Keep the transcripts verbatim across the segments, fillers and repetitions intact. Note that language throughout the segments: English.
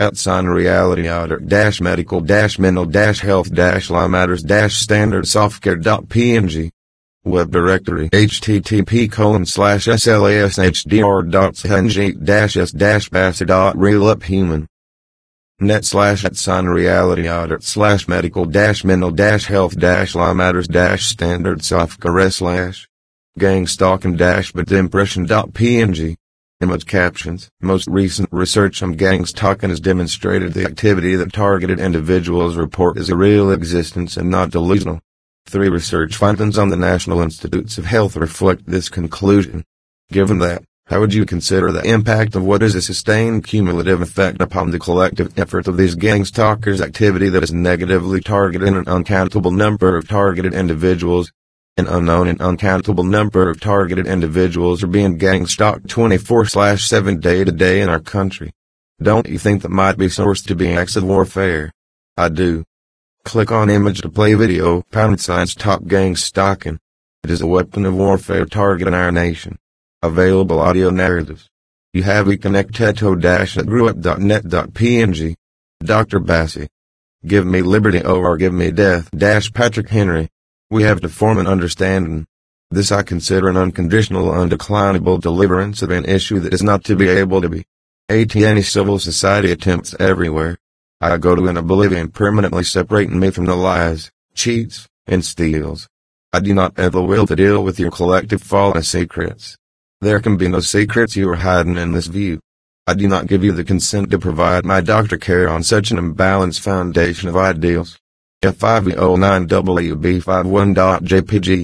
At sign reality auditor dash medical dash mental dash health dash law matters dash standard software dot p n g. Web directory http colon slash slashdr dot sng dash s dash bassa dot realuphuman. Net slash at sign reality audit slash medical dash mental dash health dash law matters dash standard software slash gang stalking dash but impression dot p n g. Image captions. Most recent research on gang stalking has demonstrated the activity that targeted individuals report as a real existence and not delusional. Three research findings on the National Institutes of Health reflect this conclusion. Given that, how would you consider the impact of what is a sustained cumulative effect upon the collective effort of these gang stalkers' activity that is negatively targeting an uncountable number of targeted individuals? An unknown and uncountable number of targeted individuals are being gang stalked twenty-four seven day to day in our country. Don't you think that might be sourced to be acts of warfare? I do. Click on image to play video. Pound signs top gang stalking. It is a weapon of warfare targeting our nation. Available audio narratives. You have econnecteto dash at grewup dot net dot p n g. Doctor Bassi. Give me liberty or give me death dash Patrick Henry. We have to form an understanding. This I consider an unconditional undeclinable deliverance of an issue that is not to be able to be. At any civil society attempts everywhere. I go to an oblivion permanently separating me from the lies, cheats, and steals. I do not have the will to deal with your collective fallen secrets. There can be no secrets you are hiding in this view. I do not give you the consent to provide my doctor care on such an imbalanced foundation of ideals. F five oh nine W B fifty-one dot j p g.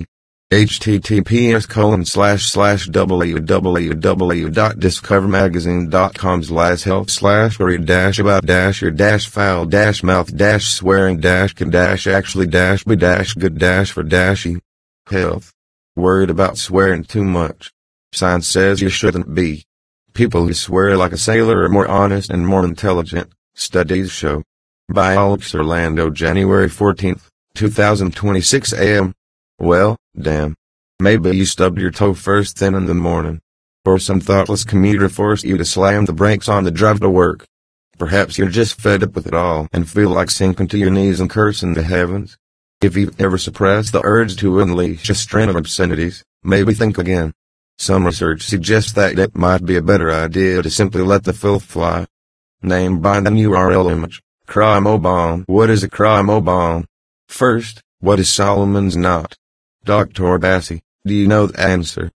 https colon slash slash www dot discovermagazine dot com slash health slash read dash about dash your dash foul dash mouth dash swearing dash can dash actually dash be dash good dash for dashy. Health. Worried about swearing too much. Science says you shouldn't be. People who swear like a sailor are more honest and more intelligent, studies show. By Alex Orlando, January fourteenth, two thousand twenty-six a m Well, damn. Maybe you stubbed your toe first thing in the morning. Or some thoughtless commuter forced you to slam the brakes on the drive to work. Perhaps you're just fed up with it all and feel like sinking to your knees and cursing the heavens. If you've ever suppressed the urge to unleash a string of obscenities, maybe think again. Some research suggests that it might be a better idea to simply let the filth fly. Name bind an U R L image. Crime-O-Bomb. What is a crime-O-Bomb? First, what is Solomon's knot? Doctor Bassi, do you know the answer?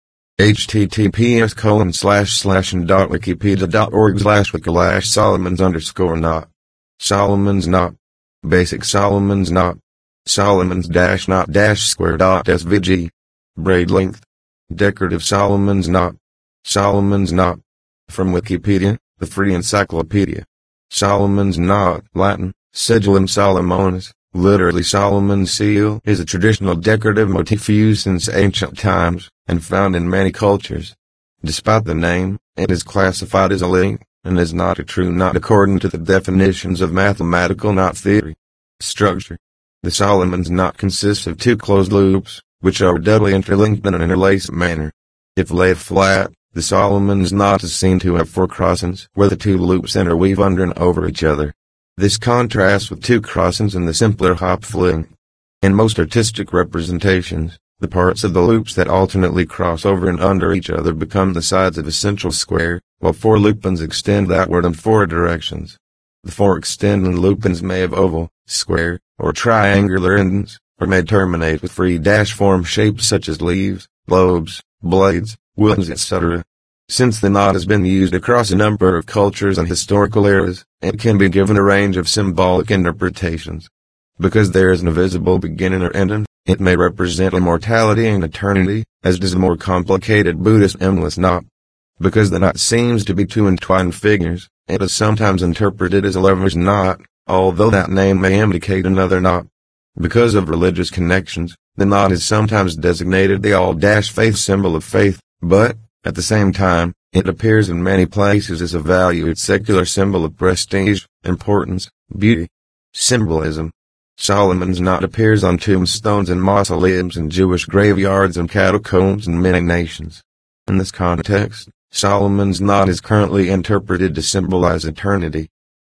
https colon slash slash and dot wikipedia dot org slash wikalash Solomon's underscore knot. Solomon's knot. Basic Solomon's knot. Solomon's dash knot dash square dot svg. Braid length. Decorative Solomon's knot. Solomon's knot. From Wikipedia, the free encyclopedia. Solomon's knot, Latin, Sigillum Solomonis, literally Solomon's seal, is a traditional decorative motif used since ancient times, and found in many cultures. Despite the name, it is classified as a link, and is not a true knot according to the definitions of mathematical knot theory. Structure. The Solomon's knot consists of two closed loops, which are doubly interlinked in an interlaced manner. If laid flat, the Solomon's knot is seen to have four crossings, where the two loops interweave under and over each other. This contrasts with two crossings in the simpler hop fling. In most artistic representations, the parts of the loops that alternately cross over and under each other become the sides of a central square, while four loopings extend outward in four directions. The four extending loopings may have oval, square, or triangular endings, or may terminate with free dash form shapes such as leaves, lobes, blades, wings, et cetera. Since the knot has been used across a number of cultures and historical eras, it can be given a range of symbolic interpretations. Because there is no visible beginning or ending, it may represent immortality and eternity, as does the more complicated Buddhist endless knot. Because the knot seems to be two entwined figures, it is sometimes interpreted as a lover's knot, although that name may indicate another knot. Because of religious connections, the knot is sometimes designated the all-faith symbol of faith, but, at the same time, it appears in many places as a valued secular symbol of prestige, importance, beauty. Symbolism. Solomon's knot appears on tombstones and mausoleums in Jewish graveyards and catacombs in many nations. In this context, Solomon's knot is currently interpreted to symbolize eternity.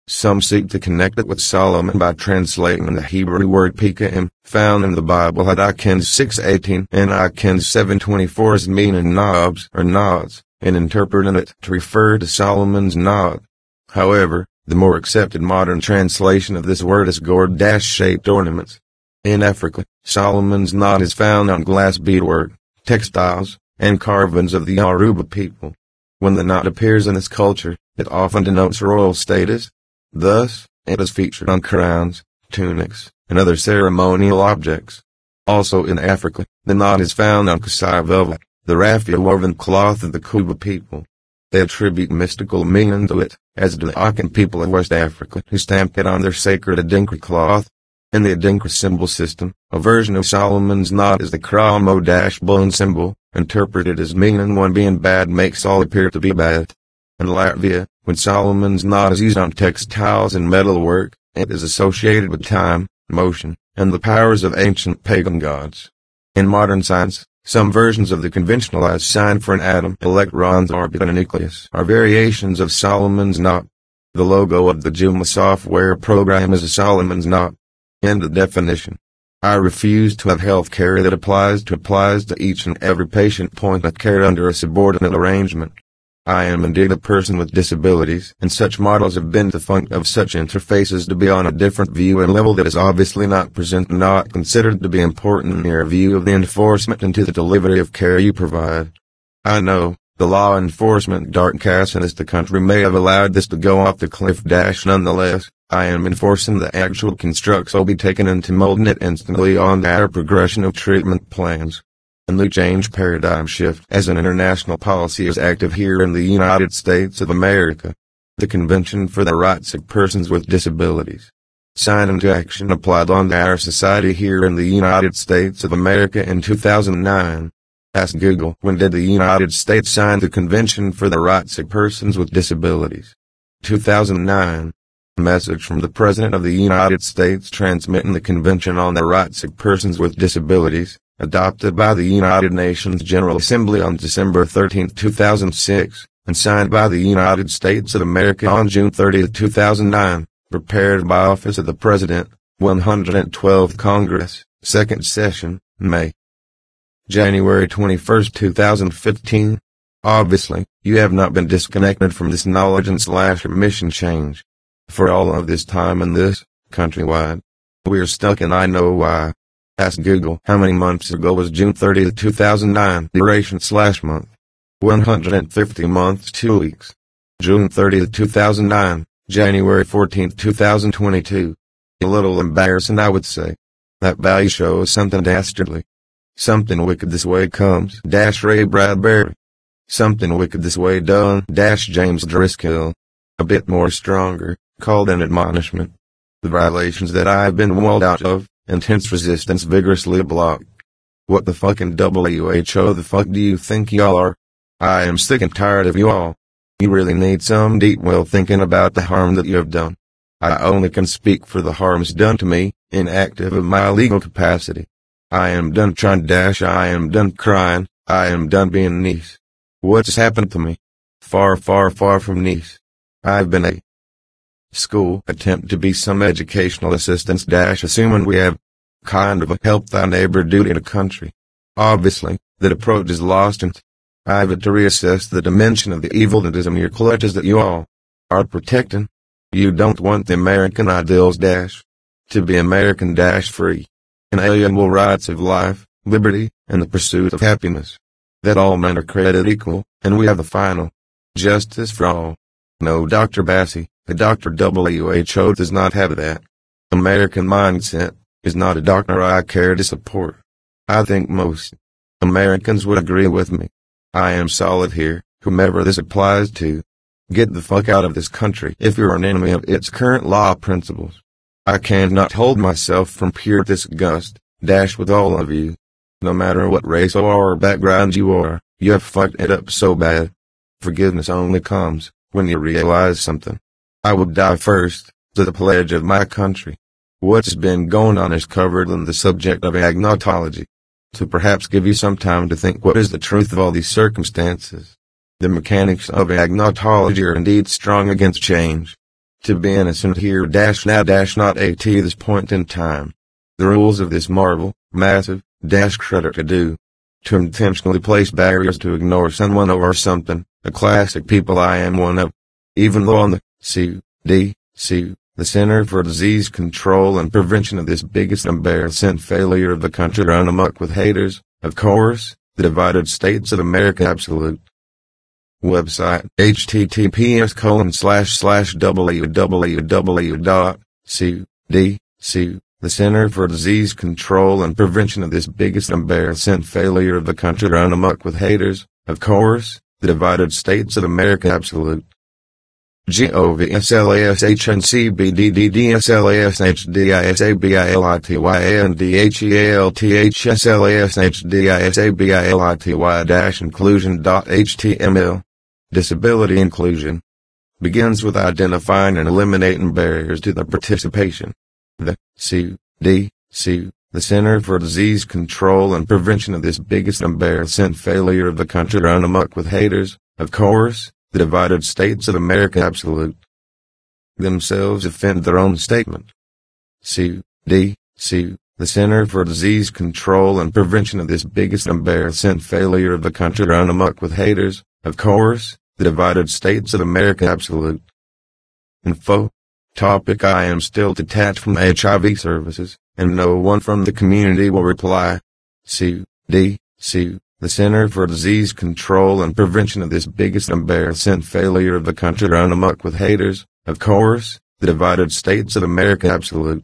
Some seek to connect it with Solomon by translating the Hebrew word Pekahim, found in the Bible at Icons six eighteen and Icons seven twenty-four as meaning knobs or nods, and interpreting it to refer to Solomon's nod. However, the more accepted modern translation of this word is gourd-shaped ornaments. In Africa, Solomon's nod is found on glass beadwork, textiles, and carvings of the Yoruba people. When the knot appears in this culture, it often denotes royal status. Thus, it is featured on crowns, tunics, and other ceremonial objects. Also in Africa, the knot is found on Kasai velvet, the raffia woven cloth of the Kuba people. They attribute mystical meaning to it, as do the Akan people of West Africa who stamped it on their sacred Adinkra cloth. In the Adinkra symbol system, a version of Solomon's nod is the Kramo-bone symbol, interpreted as meaning one being bad makes all appear to be bad. In Latvia, when Solomon's nod is used on textiles and metalwork, it is associated with time, motion, and the powers of ancient pagan gods. In modern science, some versions of the conventionalized sign for an atom, electron's orbit and a nucleus, are variations of Solomon's knot. The logo of the Joomla software program is a Solomon's knot. End of definition. I refuse to have health care that applies to applies to each and every patient point of care under a subordinate arrangement. I am indeed a person with disabilities, and such models have been defunct of such interfaces to be on a different view and level that is obviously not present and not considered to be important near a view of the enforcement into the delivery of care you provide. I know, the law enforcement dark caste in this country may have allowed this to go off the cliff dash nonetheless, I am enforcing the actual constructs will be taken into molding it instantly on our progression of treatment plans. A new change paradigm shift as an international policy is active here in the United States of America. The Convention for the Rights of Persons with Disabilities. Signed into action applied on our society here in the United States of America in two thousand nine. Ask Google, when did the United States sign the Convention for the Rights of Persons with Disabilities? two thousand nine. Message from the President of the United States transmitting the Convention on the Rights of Persons with Disabilities, adopted by the United Nations General Assembly on December thirteenth two thousand six, and signed by the United States of America on June thirtieth two thousand nine, prepared by Office of the President, one hundred twelfth Congress, second Session, May. January twenty-first two thousand fifteen. Obviously, you have not been disconnected from this knowledge and slash mission change. For all of this time in this, countrywide, we are stuck and I know why. Ask Google how many months ago was June thirtieth two thousand nine duration slash month. one hundred fifty months two weeks. June thirtieth two thousand nine, January fourteenth two thousand twenty-two. A little embarrassing I would say. That value shows something dastardly. Something wicked this way comes dash Ray Bradbury. Something wicked this way done dash James Driscoll. A bit more stronger, called an admonishment. The violations that I've been walled out of, intense resistance vigorously blocked. What the fucking W H O the fuck do you think y'all are? I am sick and tired of you all. You really need some deep well thinking about the harm that you have done. I only can speak for the harms done to me, inactive of my legal capacity. I am done trying dash I am done crying, I am done being niece. What's happened to me? Far far far from niece. I've been a school attempt to be some educational assistance dash assuming we have kind of a help thy neighbor duty to country. Obviously, that approach is lost and I've had to reassess the dimension of the evil that is in your clutches that you all are protecting. You don't want the American ideals dash to be American dash free. Inalienable rights of life, liberty, and the pursuit of happiness. That all men are created equal, and we have the final justice for all. No, Doctor Bassi, the Doctor W H O does not have that. American mindset is not a doctor I care to support. I think most Americans would agree with me. I am solid here, whomever this applies to. Get the fuck out of this country if you're an enemy of its current law principles. I cannot hold myself from pure disgust, dash with all of you. No matter what race or background you are, you have fucked it up so bad. Forgiveness only comes when you realize something. I would die first, to the pledge of my country. What's been going on is covered in the subject of agnotology. To perhaps give you some time to think what is the truth of all these circumstances. The mechanics of agnotology are indeed strong against change. To be innocent here dash now dash not at this point in time. The rules of this marvel, massive, dash credit to do. To intentionally place barriers to ignore someone or something, a classic people I am one of. Even though on the C D C, the Center for Disease Control and Prevention of this biggest embarrassing failure of the country run amok with haters, of course, the divided states of America absolute. Website https colon slash slash www dot c d c the Center for Disease Control and Prevention of this biggest embarrassing failure of the country run amok with haters, of course, the divided states of America absolute. G O V S L A S H N C B D D D S L A S H D I S A B I L I T Y A N D H E A L T H S L A S H D I S A B I L I T Y dash inclusion dot H T M L. Disability inclusion begins with identifying and eliminating barriers to the participation. The C D C, the Center for Disease Control and Prevention of this biggest embarrassing failure of the country run amok with haters, of course, the divided states of America absolute. Themselves offend their own statement. C D C, the Center for Disease Control and Prevention of this biggest embarrassing failure of the country run amok with haters, of course, the divided states of America absolute. Info. Topic I am still detached from H I V services, and no one from the community will reply. C D C, the Center for Disease Control and Prevention of this biggest embarrassing failure of the country run amok with haters, of course, the divided states of America absolute.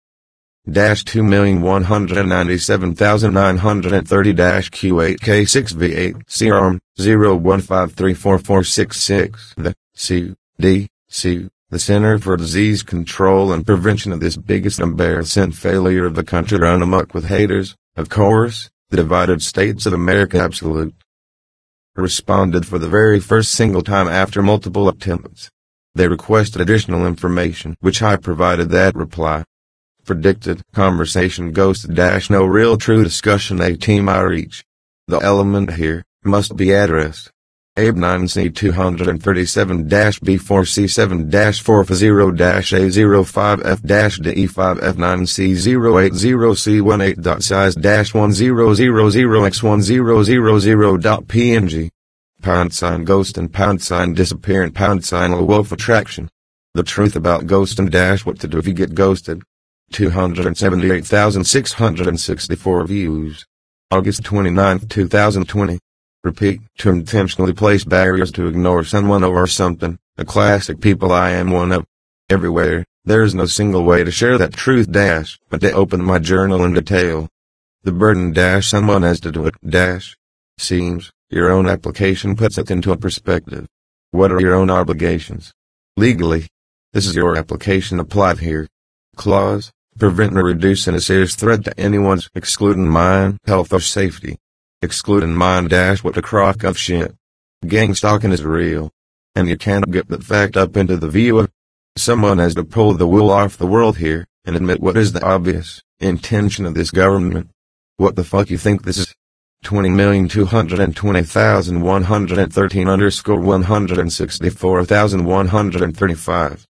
Dash two million one hundred ninety-seven thousand nine hundred thirty dash Q eight K six V eight C R M zero one five three four four six six. The C D C, the Center for Disease Control and Prevention of this biggest embarrassing failure of the country run amok with haters, of course, the divided states of America absolute. Responded for the very first single time after multiple attempts. They requested additional information, which I provided that reply. Predicted conversation ghosted dash no real true discussion a team I reach. The element here must be addressed. A B nine C two thirty-seven B four C seven four zero A zero five F D five F nine C zero eight zero C eighteen size one zero zero zero by one zero zero zero dot P N G. Pound sign ghost and pound sign disappearing pound sign low wolf attraction. The truth about ghosting dash what to do if you get ghosted. two hundred seventy-eight thousand six hundred sixty-four views. August twenty-ninth two thousand twenty. Repeat, to intentionally place barriers to ignore someone or something, a classic people I am one of. Everywhere, there is no single way to share that truth dash, but to open my journal in detail. The burden dash someone has to do it dash. Seems, your own application puts it into a perspective. What are your own obligations? Legally. This is your application applied here. Clause, prevent or reduce a serious threat to anyone's excluding mine, health or safety. Excluding mine dash what a crock of shit. Gang stalking is real. And you can't get that fact up into the view of. Someone has to pull the wool off the world here, and admit what is the obvious intention of this government. What the fuck you think this is? twenty million two hundred twenty thousand one hundred thirteen underscore one hundred sixty-four thousand one hundred thirty-five.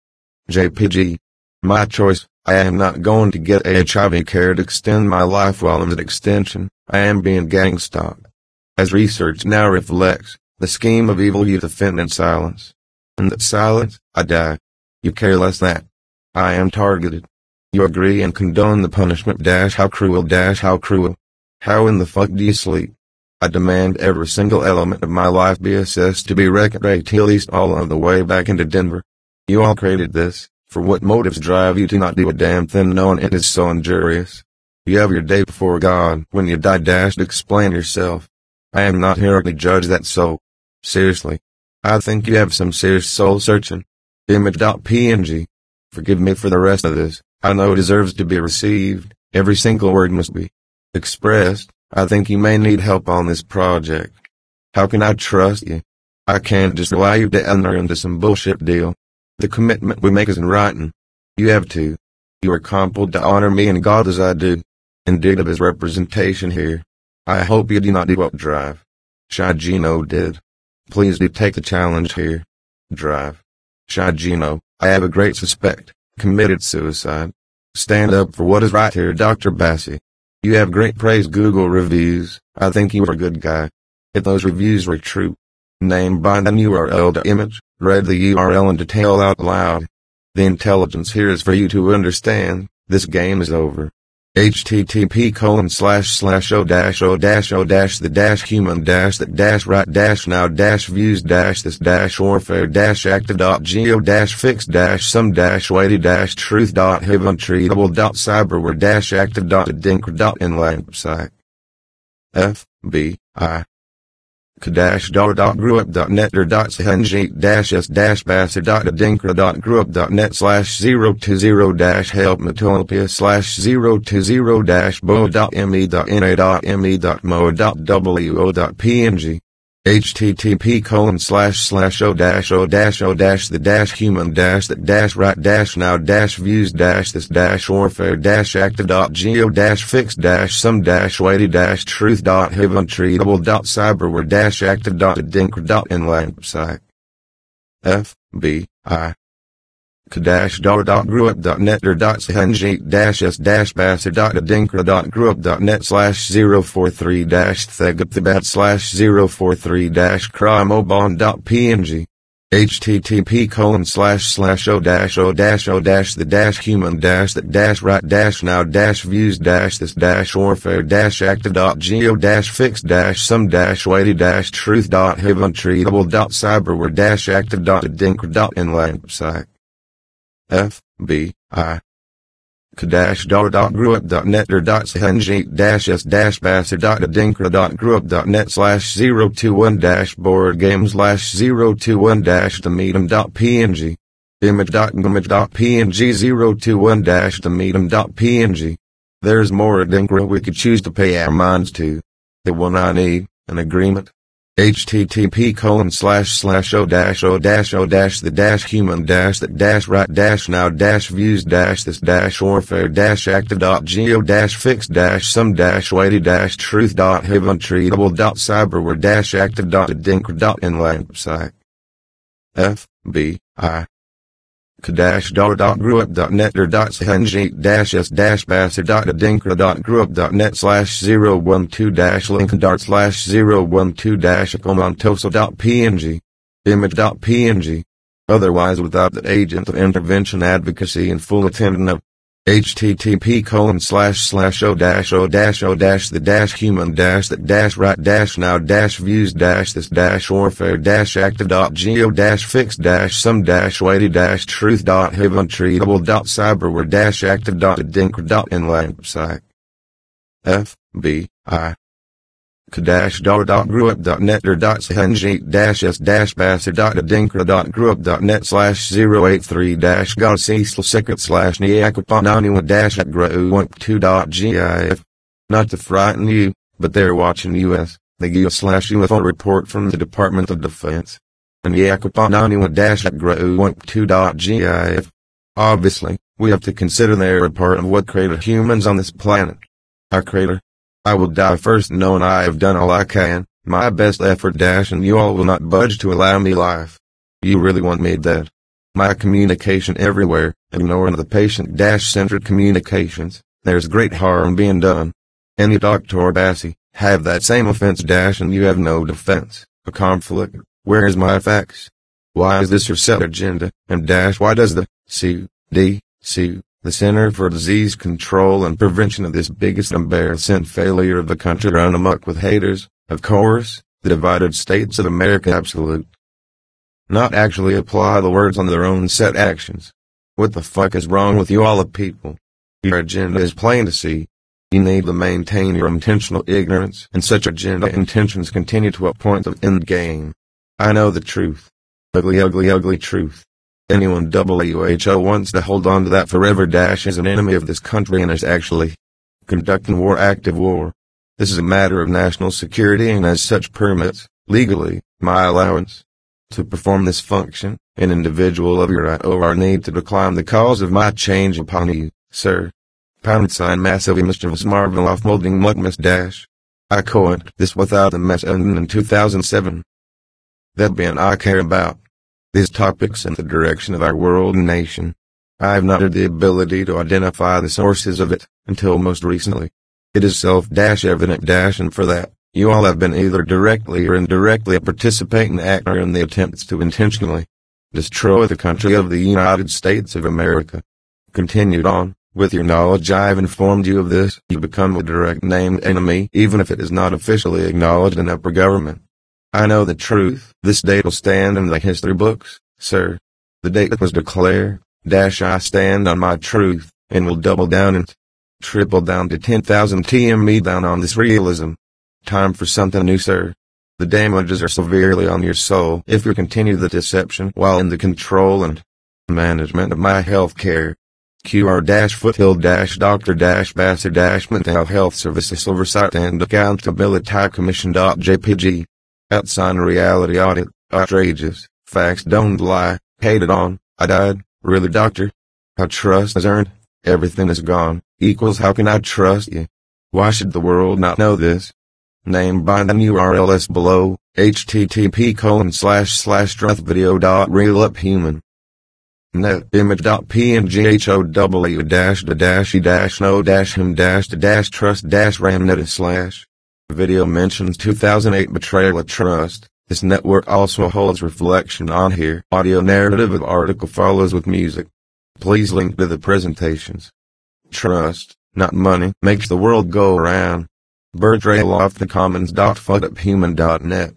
J P G. My choice. I am not going to get H I V care to extend my life while I'm at extension. I am being gang stalked. As research now reflects, the scheme of evil you defend in silence. In that silence, I die. You care less that I am targeted. You agree and condone the punishment dash how cruel dash how cruel. How in the fuck do you sleep? I demand every single element of my life be assessed to be wrecked at least all of the way back into Denver. You all created this. For what motives drive you to not do a damn thing knowing it is so injurious? You have your day before God when you die dash to explain yourself. I am not here to judge that soul. Seriously. I think you have some serious soul searching. Image.png. Forgive me for the rest of this. I know it deserves to be received. Every single word must be expressed. I think you may need help on this project. How can I trust you? I can't just allow you to enter into some bullshit deal. The commitment we make is in writing. You have to. You are compelled to honor me and God as I do. Indeed of his representation here. I hope you do not do what Drive. Shy Gino did. Please do take the challenge here. Drive. Shy Gino, I have a great suspect. Committed suicide. Stand up for what is right here, Doctor Bassi. You have great praise Google reviews. I think you are a good guy. If those reviews were true, name bind the U R L to image, read the U R L in detail out loud. The intelligence here is for you to understand. This game is over. http colon slash slash o dash o dash o dash the dash human dash that dash right dash now dash views dash this dash warfare dash active dot geo dash fix dash some dash weighty dash truth dot hiv untreatable dot cyberware dash active dot adinkra dot inland website. F B I Kadash dollar dot grewup dot net or dot sahanjeet dash s dash basser dot adinkra dot grewup dot net slash zero two zero dash help metolpia slash zero two zero dash bo dot me dot na dot me dot mo dot wo dot png http colon slash slash o dash o dash o dash the dash human dash that dash right dash now dash views dash this dash warfare dash active dot geo dash fix dash some dash weighty dash truth dot hiv untreatable dot cyberware dash active dot adinkra dot inland website. F B I Kadash dollar dot grewup dot net or dot sahanjeet dash s dash basser dot adinkra dot grewup dot net slash zero four three dash thegapthabat slash zero four three dash crymobon dot png http colon slash slash o dash o dash o dash the dash human dash that dash right dash now dash views dash this dash warfare dash active dot geo dash fix dash some dash weighty dash truth dot hiv untreatable dot cyberware dash active dot adinkra dot inland website. F B I Kadash dollar dot grewup dot net or dot sahanjeet dash s dash basser dot adinkra dot grewup dot net slash zero two one dash board game slash zero two one dash the medium dot png image dot image dot png zero two one dash the medium dot png. There's more adinkra we could choose to pay our minds to. The one I need, an agreement. http colon slash slash o dash o dash o dash the dash human dash that dash right dash now dash views dash this dash warfare dash active dot geo dash fix dash some dash weighty dash truth dot hiv untreatable dot cyberware dash active dot adinkra dot inland website. F B I Kadash dollar dot grewup dot net or dot sahanjeet dash s dash basser dot adinkra dot grewup dot net slash zero one two dash lincoln dart slash zero one two dash akomontoso dot png image dot png. Otherwise without the agent of intervention advocacy and full attendance of http colon slash slash o dash o dash o dash the dash human dash that dash right dash now dash views dash this dash warfare dash active dot geo dash fix dash some dash weighty dash truth dot hiv untreatable dot cyberware dash active dot adinkra dot inland website. F B I Kadash dollar dot grewup dot net or dot sahanjeet dash s dash basser dot adinkra dot grewup dot net slash zero eight three dash gaucesl secret slash niakapananewa dash at grewup two dot gif. Not to frighten you, but they're watching U S, the G I O slash U F O report from the Department of Defense. And niakapananewa dash at grewup two dot gif. Obviously, we have to consider they're a part of what created humans on this planet. Our creator. I will die first knowing I have done all I can, my best effort dash and you all will not budge to allow me life. You really want me dead. My communication everywhere, ignoring the patient dash centered communications, there's great harm being done. Any Doctor Bassi, have that same offense dash and you have no defense, a conflict, where is my facts? Why is this your set agenda, and dash why does the C D C the Center for Disease Control and Prevention of this biggest embarrassing failure of the country run amok with haters, of course, the divided states of America absolute. Not actually apply the words on their own set actions. What the fuck is wrong with you all the people? Your agenda is plain to see. You need to maintain your intentional ignorance, and such agenda intentions continue to a point of end game. I know the truth. Ugly ugly ugly truth. Anyone W H O wants to hold on to that forever dash is an enemy of this country and is actually conducting war active war. This is a matter of national security and as such permits, legally, my allowance. To perform this function, an individual of your I O R need to decline the cause of my change upon you, sir. Pound sign massively mischievous marvel off molding muckmas dash. I coined this without the mess ending in two thousand seven. That being I care about. these topics and the direction of our world and nation. I have not had the ability to identify the sources of it, until most recently. It is self-evident and for that, you all have been either directly or indirectly a participating actor in the attempts to intentionally destroy the country of the United States of America. Continued on, with your knowledge I have informed you of this, you become a direct named enemy even if it is not officially acknowledged in upper government. I know the truth. This date will stand in the history books, sir. The date was declared, dash I stand on my truth, and will double down and triple down to ten thousand T M E down on this realism. Time for something new, sir. The damages are severely on your soul if you continue the deception while in the control and management of my health care. Q R-Foothill-Doctor-Bassett-Mental Health Services Oversight and Accountability Commission. J P G. Outside reality audit, outrageous, facts don't lie, paid it on, I died, really doctor? How trust is earned, everything is gone, equals how can I trust you? Why should the world not know this? Name by the U R Ls below, http colon slash slash truthvideo dot realuphuman. Net image dot png how dash the dash e dash no dash him dash the dash trust dash ramnet slash. Video mentions two thousand eight betrayal of trust. This network also holds reflection on here. Audio narrative of article follows with music. Please link to the presentations. Trust, not money, makes the world go around. Bertrail off the commons dot footuphuman dot net.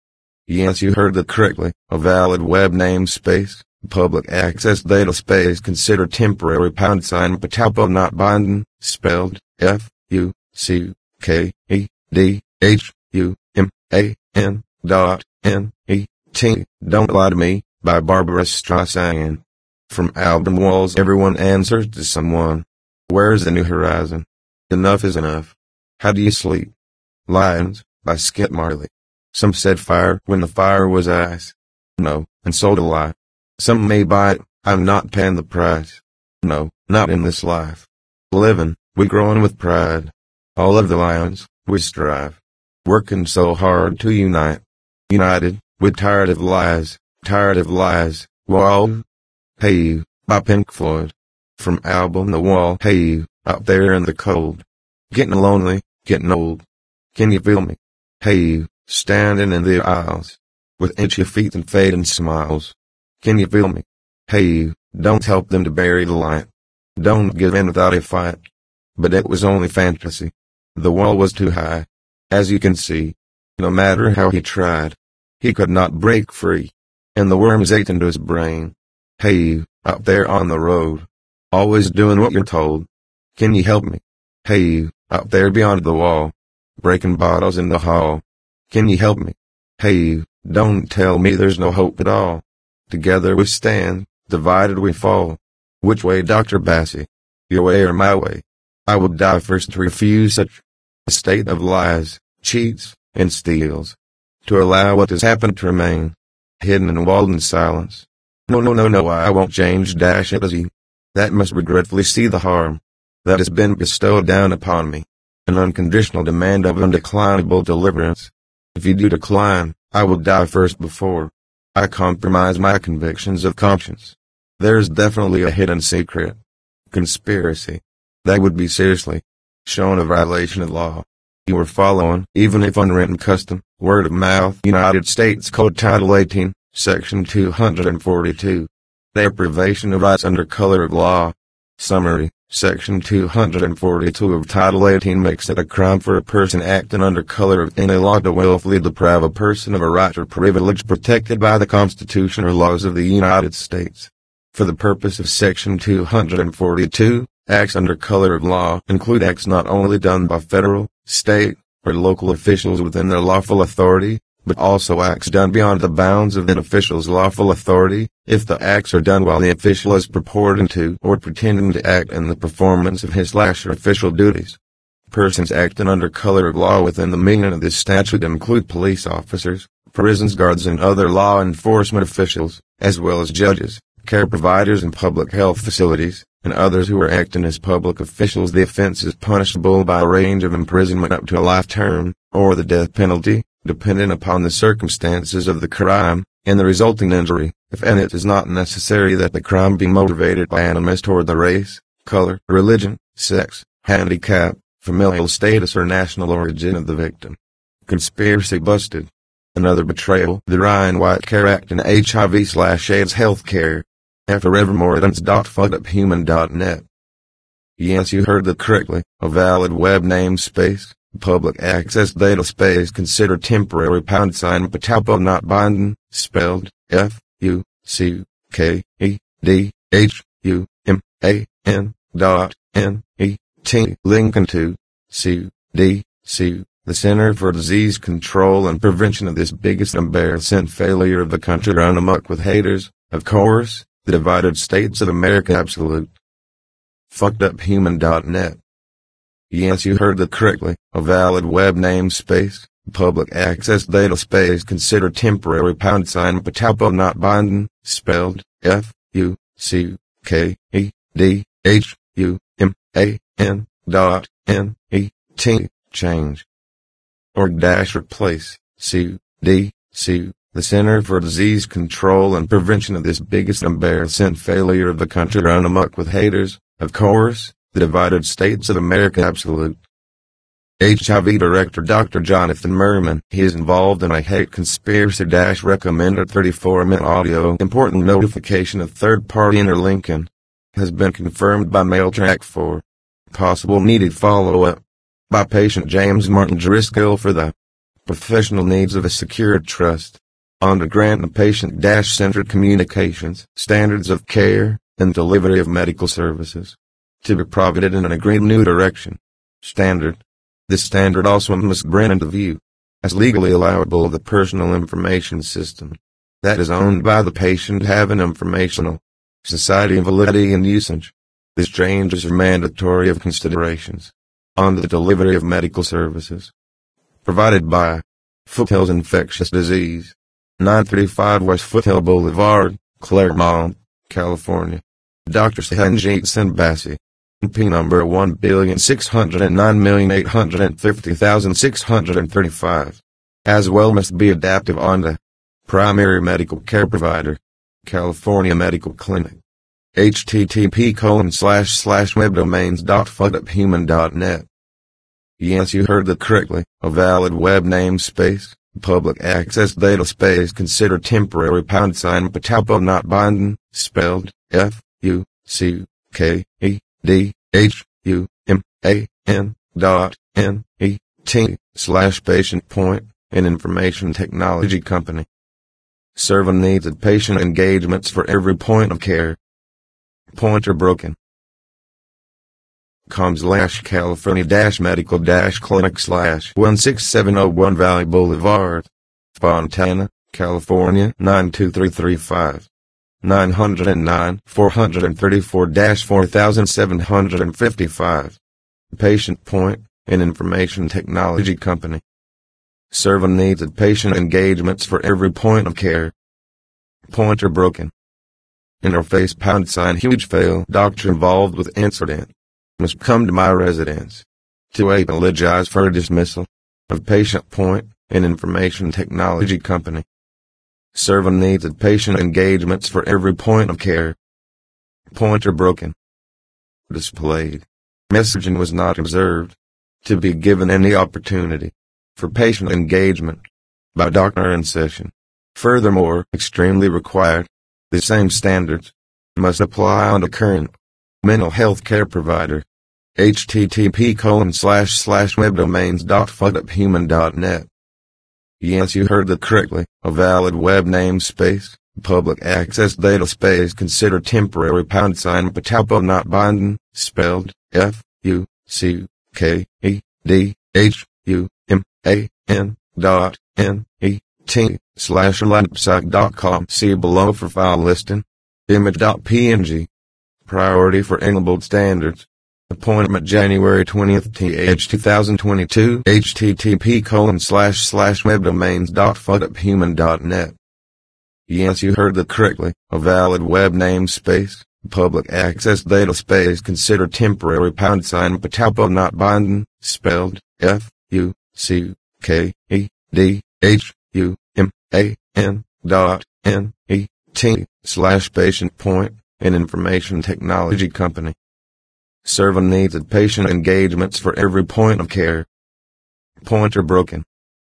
Yes, you heard that correctly. A valid web namespace, public access data space considered temporary pound sign Patapo not binding, spelled F U C K E D H U M A N dot N E T. Don't Lie to Me, by Barbara Streisand. From album Walls. Everyone answers to someone. Where's the new horizon? Enough is enough. How do you sleep? Lions, by Skip Marley. Some said fire when the fire was ice. No, and so do I. Some may buy it, I'm not paying the price. No, not in this life. Living, we growing with pride. All of the lions, we strive. Working so hard to unite. United, we're tired of lies, tired of lies. Wall. Hey You, by Pink Floyd. From album The Wall. Hey You, out there in the cold. Getting lonely, getting old. Can you feel me? Hey you, standing in the aisles. With itchy feet and fading smiles. Can you feel me? Hey you, don't help them to bury the light. Don't give in without a fight. But it was only fantasy. The wall was too high. As you can see, no matter how he tried, he could not break free. And the worms ate into his brain. Hey you, out there on the road. Always doing what you're told. Can you help me? Hey you, out there beyond the wall. Breaking bottles in the hall. Can you help me? Hey you, don't tell me there's no hope at all. Together we stand, divided we fall. Which way, Doctor Bassey? Your way or my way? I would die first to refuse such a state of lies, cheats, and steals. To allow what has happened to remain hidden and walled in silence. No, no, no, no, I won't change dash it as you. That must regretfully see the harm that has been bestowed down upon me. An unconditional demand of undeclinable deliverance. If you do decline, I will die first before I compromise my convictions of conscience. There's definitely a hidden secret. Conspiracy. That would be seriously shown a violation of law. You were following, even if unwritten custom, word of mouth. United States Code Title eighteen, Section two hundred forty-two. Deprivation of rights under color of law. Summary. Section two hundred forty-two of Title eighteen makes it a crime for a person acting under color of any law to willfully deprive a person of a right or privilege protected by the Constitution or laws of the United States. For the purpose of Section two hundred forty-two, acts under color of law include acts not only done by federal, state, or local officials within their lawful authority, but also acts done beyond the bounds of an official's lawful authority, if the acts are done while the official is purporting to or pretending to act in the performance of his slash or official duties. Persons acting under color of law within the meaning of this statute include police officers, prisons guards and other law enforcement officials, as well as judges, care providers in public health facilities, and others who are acting as public officials. The offense is punishable by a range of imprisonment up to a life term, or the death penalty, depending upon the circumstances of the crime. and the resulting injury, if any. It is not necessary that the crime be motivated by animus toward the race, color, religion, sex, handicap, familial status or national origin of the victim. Conspiracy busted. Another betrayal. The Ryan White Care Act and H I V slash AIDS healthcare. Forevermore at dot fucked up human dot net. Yes, you heard that correctly. A valid web namespace, public access data space considered temporary pound sign Patapo not binding, spelled F U C K E D H U M A N dot N E T. Lincoln to C D C, the Center for Disease Control and Prevention of this biggest embarrassing failure of the country run amok with haters, of course, the divided states of America absolute. fucked up human dot net. Yes, you heard that correctly. A valid web namespace, public access data space considered temporary pound sign Patapo not binding, spelled F U C K E D H U M A N dot N E T. Change. Org dash replace, C D C, the Center for Disease Control and Prevention of this biggest embarrassing failure of the country run amok with haters, of course, the divided states of America absolute. H I V Director Doctor Jonathan Merriman, he is involved in a hate conspiracy dash recommended thirty-four minute audio. Important notification of third-party interlinking has been confirmed by MailTrack for possible needed follow-up by patient James Martin Driscoll for the professional needs of a secure trust on the grant of patient-centered communications, standards of care, and delivery of medical services to be provided in an agreed new direction. Standard. This standard also must bring into view as legally allowable the personal information system that is owned by the patient have an informational society validity and usage. This changes are mandatory of considerations on the delivery of medical services provided by Foothills Infectious Disease, nine thirty-five West Foothill Boulevard, Claremont, California. Doctor Sahanjit Sindh, P number one billion six hundred nine million eight hundred fifty thousand six hundred thirty-five. As well must be adaptive on the primary medical care provider, California Medical Clinic. http colon slash slash webdomains dot fuckuphuman dot net. Yes, you heard that correctly. A valid web namespace, public access data space considered temporary pound sign Patapo not binding, spelled F U C K E D H U M A N dot N E T slash patient point, an information technology company. Serving needs of patient engagements for every point of care. Pointer broken. Com slash California dash medical dash clinic slash one six seven oh one Valley Boulevard, Fontana, California nine two three three five. nine oh nine four thirty-four dash four seven five. Patient Point, an information technology company. Serving needs of patient engagements for every point of care. Pointer broken. Interface pound sign huge fail. Doctor involved with incident must come to my residence to apologize for dismissal of Patient Point, an information technology company. Serving needs of patient engagements for every point of care. Pointer broken. Displayed. Messaging was not observed to be given any opportunity for patient engagement by doctor in session. Furthermore, extremely required, the same standards must apply on the current mental health care provider. http colon slash slash webdomains dot fuckuphuman dot net. Yes, you heard that correctly. A valid web namespace, public access data space considered temporary pound sign Patapo not binding, spelled F U C K E D H U M A N dot N E T slash lapsite dot com. See below for file listing. Image.png. Priority for enabled standards. Appointment January twentieth th two thousand twenty-two. http colon slash slash webdomains dot fuckuphuman dot net. Yes, you heard that correctly. A valid web namespace, public access data space considered temporary pound sign Patapo not binding, spelled F U C K E D H U M A N dot N E T slash patient point, an information technology company. Serving needs of patient engagements for every point of care. Pointer broken.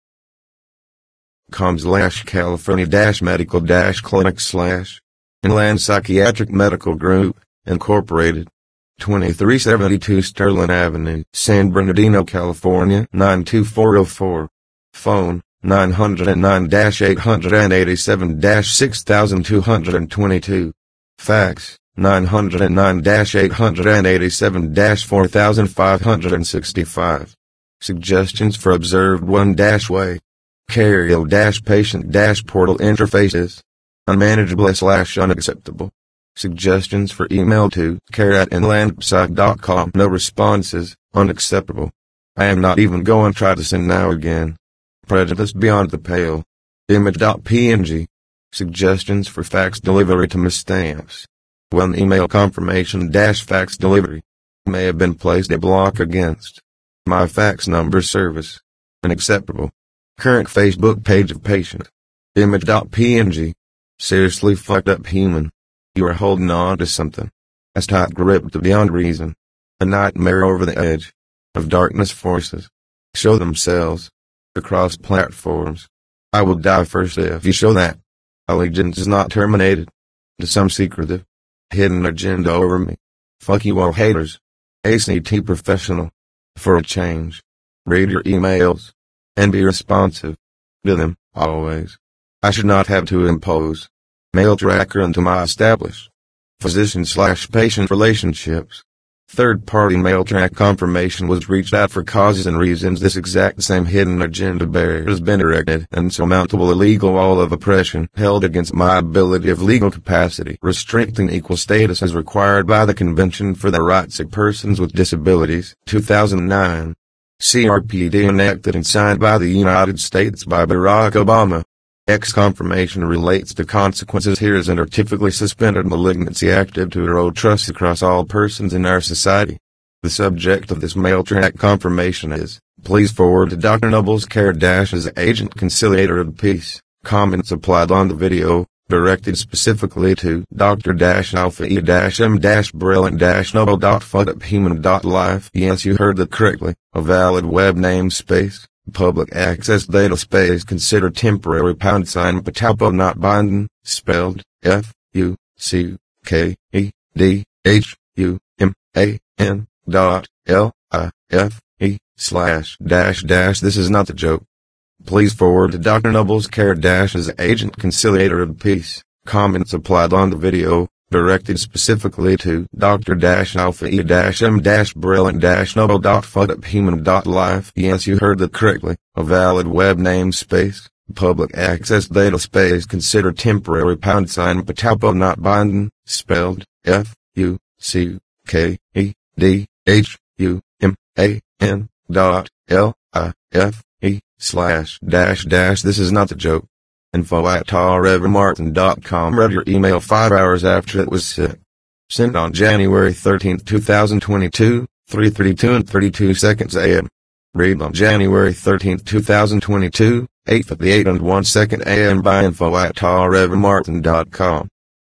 Com slash California dash medical dash clinic slash Inland Psychiatric Medical Group, Incorporated. twenty-three seventy-two Sterling Avenue, San Bernardino, California, nine two four oh four. Phone, nine oh nine, eight eight seven, six two two two. Fax, nine oh nine, eight eight seven, four five six five. Suggestions for observed one-way. Carrier-patient-portal interfaces. Unmanageable slash unacceptable. Suggestions for email to care at inlandpsych dot com. No responses, unacceptable. I am not even going to try to send now again. Prejudice beyond the pale. Image.png. Suggestions for fax delivery to Miss Stamps. When email confirmation dash fax delivery may have been placed a block against my fax number service. Unacceptable. Current Facebook page of patient. Image.png. Seriously fucked up human. You are holding on to something. As tight gripped beyond reason. A nightmare over the edge. Of darkness forces. Show themselves. Across platforms. I will die first if you show that. Allegiance is not terminated. To some secretive. Hidden agenda over me. Fuck you all haters. A C T professional. For a change. Read your emails. And be responsive. To them, always. I should not have to impose. Mail tracker into my established. Physician slash patient relationships. Third-party mail track confirmation was reached out for causes and reasons. This exact same hidden agenda barrier has been erected, and insurmountable illegal wall of oppression held against my ability of legal capacity, restricting equal status as required by the Convention for the Rights of Persons with Disabilities, two thousand nine. C R P D enacted and signed by the United States by Barack Obama. X confirmation relates to consequences here's and are typically suspended malignancy active to erode trust across all persons in our society. The subject of this mail track confirmation is, please forward to Doctor Nobles Care Dash as agent conciliator of peace. Comments applied on the video, directed specifically to Doctor Alpha E M Brilliant Noble Human Life. Yes, you heard that correctly. A valid web namespace. Public access data space considered temporary pound sign Patapo not binding, spelled F U C K E D H U M A N dot L I F E slash dash dash. This is not the joke. Please forward to Doctor Nobles Care Dash as agent conciliator of peace. Comments applied on the video, directed specifically to Doctor Alpha E M Brilliant Noble Human Life. Yes, you heard that correctly. A valid web namespace. Public access data space considered temporary pound sign Patapo not binding, spelled F U C K E D H U M A N dot L I F E slash dash dash. This is not the joke. Info at tarevmartin dot com. Read your email five hours after it was sent. Sent on January thirteenth, two thousand twenty-two, three thirty-two and thirty-two seconds a m Read on January thirteenth, two thousand twenty-two, eight fifty-eight and one second a m by info at tarevmartin dot com.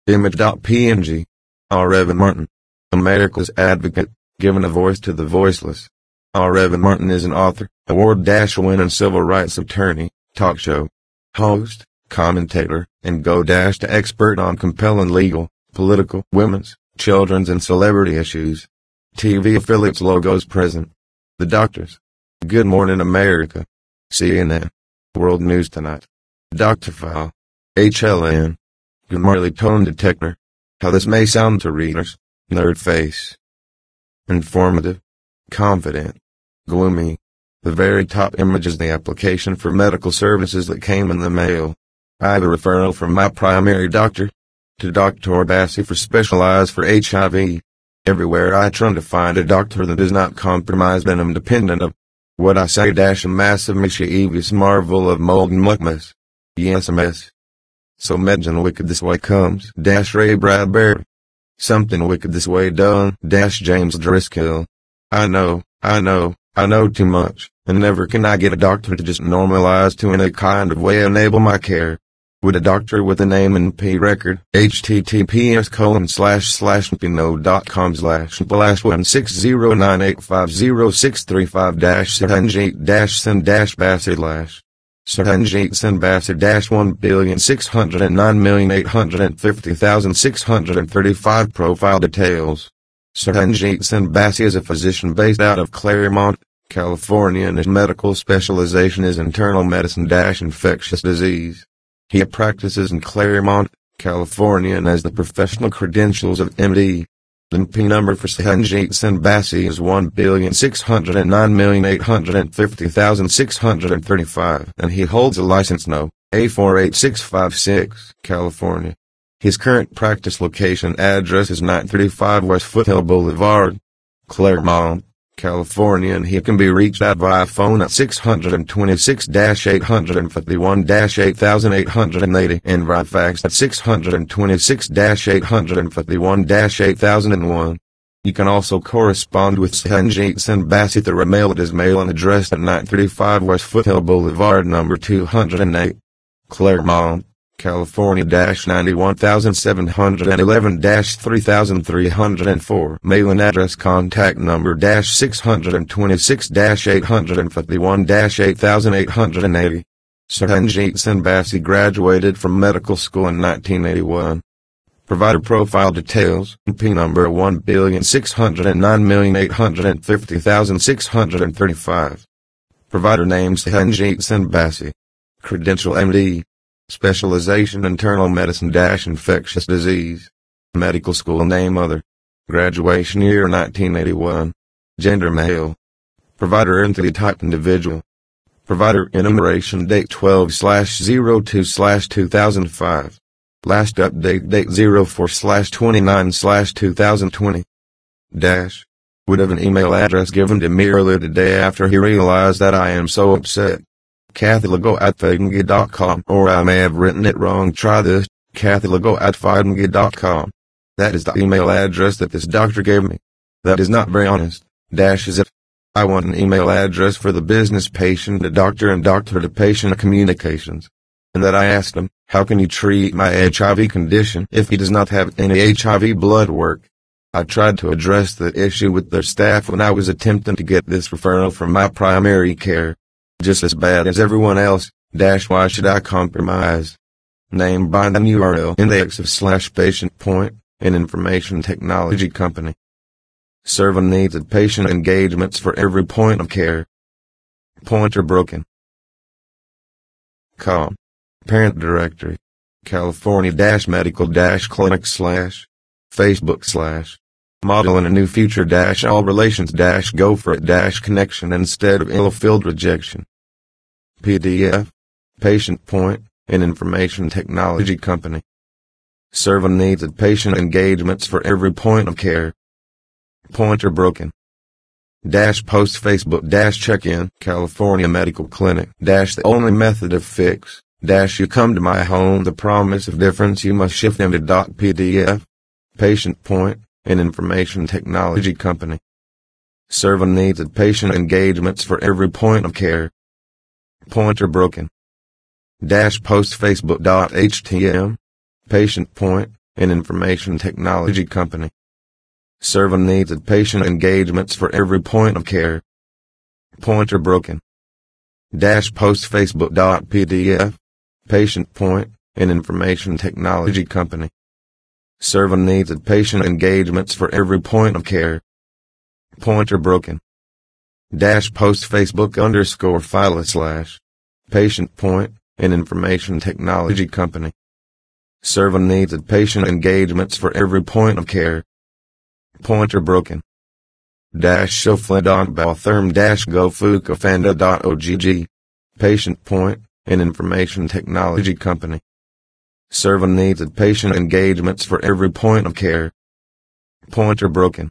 Image.png. R. Evan Martin. America's advocate, giving a voice to the voiceless. R. Evan Martin is an author, award-winning civil rights attorney, talk show host, commentator, and go-to expert on compelling legal, political, women's, children's and celebrity issues. T V affiliates logos present. The Doctors. Good Morning America. C N N. World News Tonight. Doctor File. H L N. Good Marley Tone Detector. How this may sound to readers. Nerd Face. Informative. Confident. Gloomy. The very top image is the application for medical services that came in the mail. I have a referral from my primary doctor to Doctor Bassi for specialized for H I V. Everywhere I try to find a doctor that does not compromise then I'm dependent of what I say dash a massive mischievous marvel of mold and muckmess. Yes, a mess. So imagine wicked this way comes dash Ray Bradbury. Something wicked this way done dash James Driscoll. I know, I know, I know too much, and never can I get a doctor to just normalize to in a kind of way enable my care. Would a doctor with a name and P record, https colon slash slash pino dot com slash slash one six zero nine eight five zero six three five dash Saranjit dash Sen dash Bassett slash Saranjit Sen Bassett dash one billion six hundred nine million eight hundred fifty thousand six hundred thirty-five profile details. Saranjit Sen Bassett is a physician based out of Claremont, California, and his medical specialization is internal medicine dash infectious disease. He practices in Claremont, California and has the professional credentials of M D. The N P number for Saranjit Sen Bassett is one billion six hundred nine million eight hundred fifty thousand six hundred thirty-five and he holds a license No. A four eight six five six, California. His current practice location address is nine thirty-five West Foothill Boulevard, Claremont, California, and he can be reached at via phone at six two six, eight five one, eight eight eight eight and via fax at six two six, eight five one, eight thousand one. You can also correspond with Saranjit Sen Bassett through a mail at his mailing address at nine thirty-five West Foothill Boulevard number two oh eight, Claremont, California ninety-one seven eleven three three oh four. Mailing address contact number six two six, eight five one, eight thousand eight hundred eighty. Saranjit Sen Bassett graduated from medical school in nineteen eighty-one. Provider profile details, N P number one billion six hundred nine million eight hundred fifty thousand six hundred thirty-five. Provider name Saranjit Sen Bassett. Credential M D. Specialization internal medicine dash infectious disease. Medical school name other. Graduation year nineteen eighty-one. Gender male. Provider entity type individual. Provider enumeration date twelve oh two two thousand five. Last update date oh four twenty-nine two thousand twenty. Dash. Would have an email address given to me earlier today after he realized that I am so upset. Kathylago at Feidengi dot com, or I may have written it wrong. Try this, Kathylago at Feidengi dot com. That is the email address that this doctor gave me. That is not very honest. Dash is it. I want an email address for the business patient to doctor and doctor to patient communications. And that I asked him, how can you treat my H I V condition if he does not have any H I V blood work? I tried to address the issue with their staff when I was attempting to get this referral from my primary care. Just as bad as everyone else, dash why should I compromise? Name bind and U R L index of slash patient point, an information technology company. Serving needs of patient engagements for every point of care. Pointer broken. Com. Parent directory. California dash medical dash clinic slash. Facebook slash. Model in a new future dash all relations dash go for it dash connection instead of ill-filled rejection. P D F. Patient point, an information technology company. Serving needs of patient engagements for every point of care. Pointer broken. Dash post Facebook dash check-in, California medical clinic, dash the only method of fix, dash you come to my home the promise of difference you must shift into dot pdf. Patient point, an information technology company. Serving needs of patient engagements for every point of care. Pointer broken. Dash post Facebook dot htm. Patient point, an information technology company. Serving needs of patient engagements for every point of care. Pointer broken. Dash post Facebook dot pdf. Patient point, an information technology company. Serving needs of patient engagements for every point of care. Pointer broken. Dash post Facebook underscore file slash. Patient point, an information technology company. Serving needs of patient engagements for every point of care. Pointer broken. Dash shofla.baltherm dash gofukafanda.ogg. Patient point, an information technology company. Serving needs of patient engagements for every point of care. Pointer broken.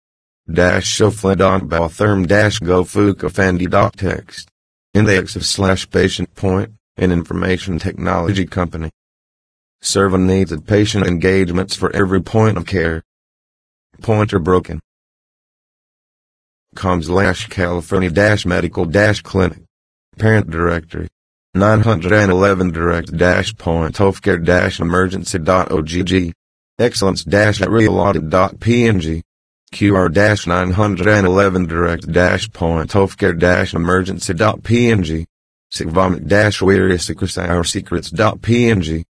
Dash shofla.baltherm dash gofukafandi.text. Index of slash patient point, an information technology company. Serving needs of patient engagements for every point of care. Pointer broken. Com slash California dash medical dash clinic. Parent directory. nine eleven direct-point healthcare-emergency.ogg. excellence-realaudit.png. Q R nine eleven direct-point healthcare-emergency.png. Sick vomit-weary secrets-our-secrets.png.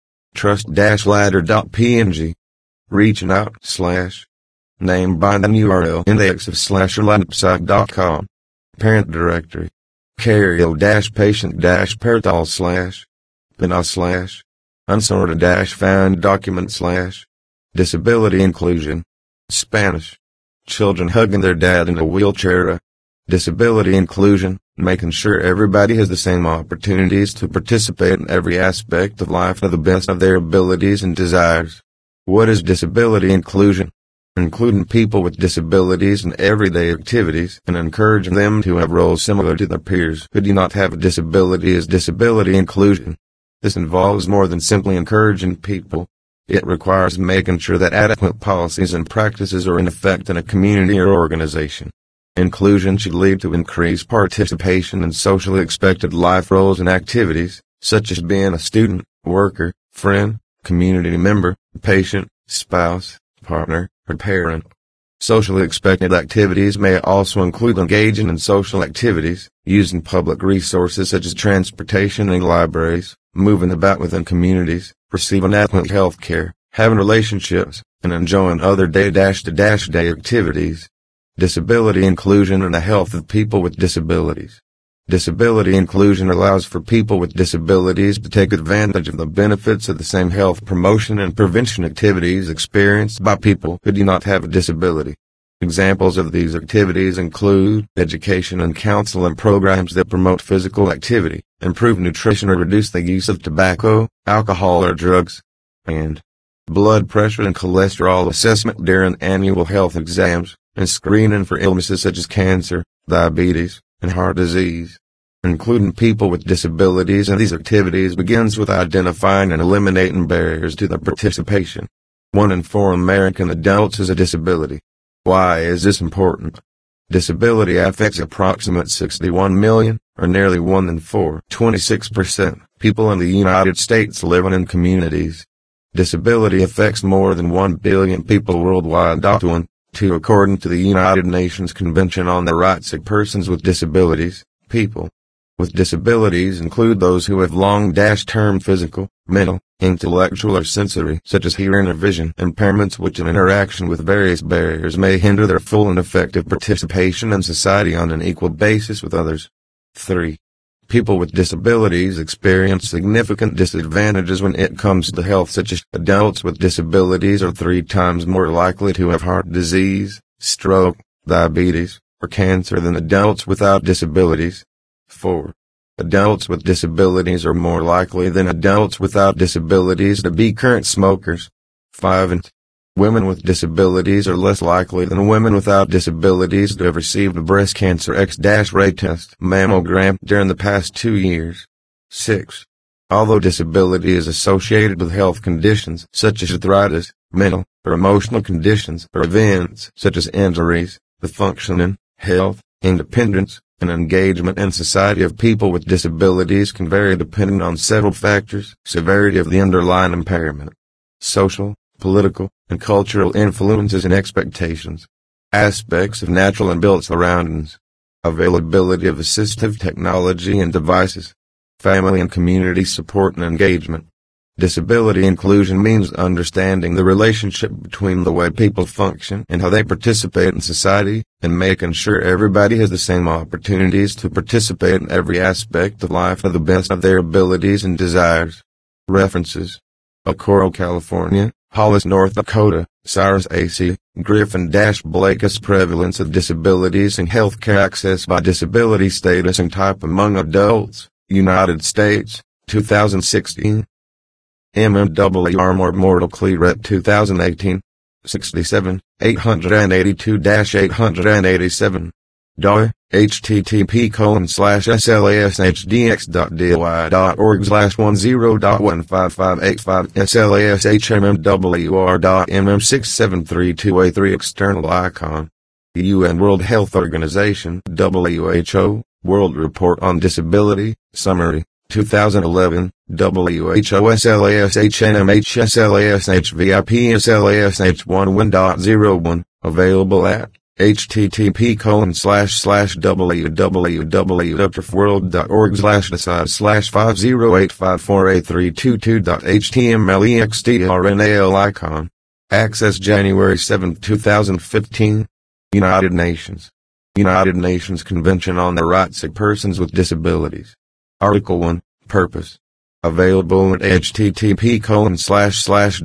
Trust-ladder.png. Reaching out slash name bind U R L index of slash lapsite dot com. Parent directory. Carriel dash patient dash pertol slash Pina slash unsorted dash found document slash disability inclusion. Spanish. Children hugging their dad in a wheelchair. Disability inclusion, making sure everybody has the same opportunities to participate in every aspect of life to the best of their abilities and desires. What is disability inclusion? Including people with disabilities in everyday activities and encouraging them to have roles similar to their peers who do not have a disability is disability inclusion. This involves more than simply encouraging people. It requires making sure that adequate policies and practices are in effect in a community or organization. Inclusion should lead to increased participation in socially expected life roles and activities, such as being a student, worker, friend, community member, patient, spouse, partner, or parent. Socially expected activities may also include engaging in social activities, using public resources such as transportation and libraries, moving about within communities, receiving adequate health care, having relationships, and enjoying other day-to-day activities. Disability inclusion and the health of people with disabilities. Disability inclusion allows for people with disabilities to take advantage of the benefits of the same health promotion and prevention activities experienced by people who do not have a disability. Examples of these activities include education and counseling programs that promote physical activity, improve nutrition or reduce the use of tobacco, alcohol or drugs, and blood pressure and cholesterol assessment during annual health exams, and screening for illnesses such as cancer, diabetes, and heart disease. Including people with disabilities in these activities begins with identifying and eliminating barriers to their participation. One in four American adults has a disability. Why is this important? Disability affects approximately sixty-one million, or nearly one in four, twenty-six percent, people in the United States living in communities. Disability affects more than one billion people worldwide. One, two According to the United Nations Convention on the Rights of Persons with Disabilities, people with disabilities include those who have long-term physical, mental, intellectual or sensory, such as hearing or vision, impairments which in interaction with various barriers may hinder their full and effective participation in society on an equal basis with others. three. People with disabilities experience significant disadvantages when it comes to health, such as adults with disabilities are three times more likely to have heart disease, stroke, diabetes, or cancer than adults without disabilities. four. Adults with disabilities are more likely than adults without disabilities to be current smokers. five. And women with disabilities are less likely than women without disabilities to have received a breast cancer X-ray test mammogram during the past two years. six. Although disability is associated with health conditions such as arthritis, mental or emotional conditions or events such as injuries, the functioning, health, independence, and engagement in society of people with disabilities can vary depending on several factors: severity of the underlying impairment, social, political, and cultural influences and expectations, aspects of natural and built surroundings, availability of assistive technology and devices, family and community support and engagement. Disability inclusion means understanding the relationship between the way people function and how they participate in society, and making sure everybody has the same opportunities to participate in every aspect of life to the best of their abilities and desires. References: Socorro, California; Hollis, North Dakota; Cyrus A C, Griffin-Blakes. Prevalence of disabilities and healthcare access by disability status and type among adults, United States, two thousand sixteen. M M W R Mortal Clear two thousand eighteen. sixty-seven, eight eighty-two dash eight eighty-seven. D O I, http colon slash slashdx.doy.org slash ten dot one five five eight five slashmmwr dot mm six seven three two a three. External icon. U N World Health Organization, W H O, World Report on Disability, Summary, two thousand eleven, W H O S L A S H N M H S L A S H V I P S L A S H one one point zero one, available at http colon slash slash www.upturfworld.org slash decide slash five zero eight five four eight three two two dot html extrnal icon. Access January seventh, two thousand fifteen. United Nations. United Nations Convention on the Rights of Persons with Disabilities. Article one, Purpose. Available at http colon slash slash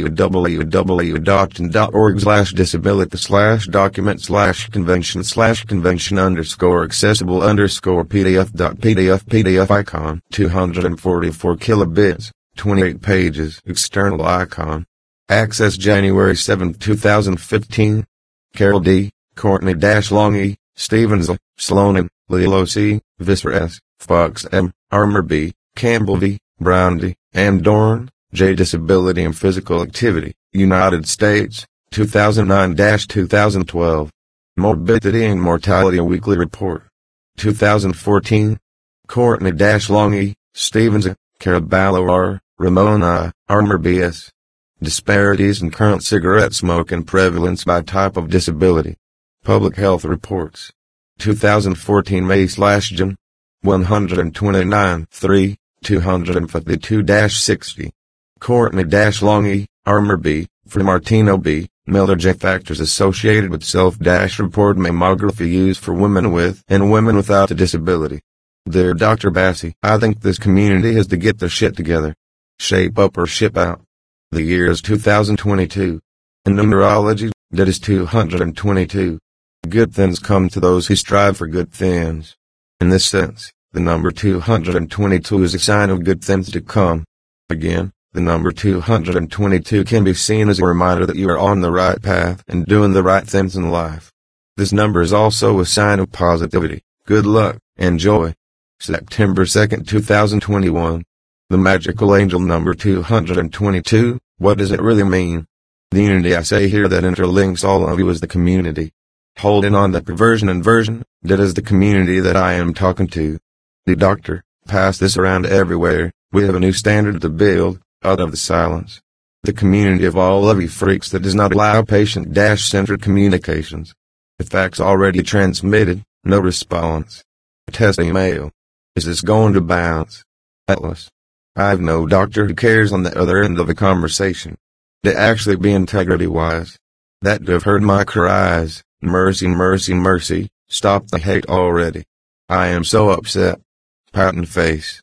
www.org slash disability slash document slash convention slash convention underscore accessible underscore pdf dot pdf pdf icon two hundred forty-four kilobits, twenty-eight pages external icon. Access January seventh, two thousand fifteen. Carol D., Courtney Longy, Stevens, Sloan, Lilo C., Visser S., Fox M., Armour B., Campbell V., Brown D., and Dorn, J. Disability and Physical Activity, United States, two thousand nine to two thousand twelve. Morbidity and Mortality Weekly Report. two thousand fourteen. Courtney Longy, Stevens, Caraballo R., Ramon I., Armour B S. Disparities in current cigarette smoke and prevalence by type of disability. Public Health Reports. two thousand fourteen May slash June. one twenty-nine, three, two fifty-two sixty. Courtney Longy, Armour B., Martino B., Miller J. Factors associated with self-report mammography used for women with and women without a disability. Dear Doctor Bassi, I think this community has to get their shit together. Shape up or ship out. The year is two thousand twenty-two. In numerology, that is two hundred twenty-two. Good things come to those who strive for good things. In this sense, the number two hundred twenty-two is a sign of good things to come. Again, the number two hundred twenty-two can be seen as a reminder that you are on the right path and doing the right things in life. This number is also a sign of positivity, good luck, and joy. September second, two thousand twenty-one. The magical angel number two hundred twenty-two, what does it really mean? The unity I say here that interlinks all of you is the community. Holding on that perversion and version, that is the community that I am talking to. The doctor, pass this around everywhere, we have a new standard to build, out of the silence. The community of all of you freaks that does not allow patient-centered communications. The facts already transmitted, no response. Test email. Is this going to bounce? Atlas. I've no doctor who cares on the other end of the conversation. To actually be integrity-wise. That have heard my cries, mercy, mercy, mercy, stop the hate already. I am so upset. Pouting face.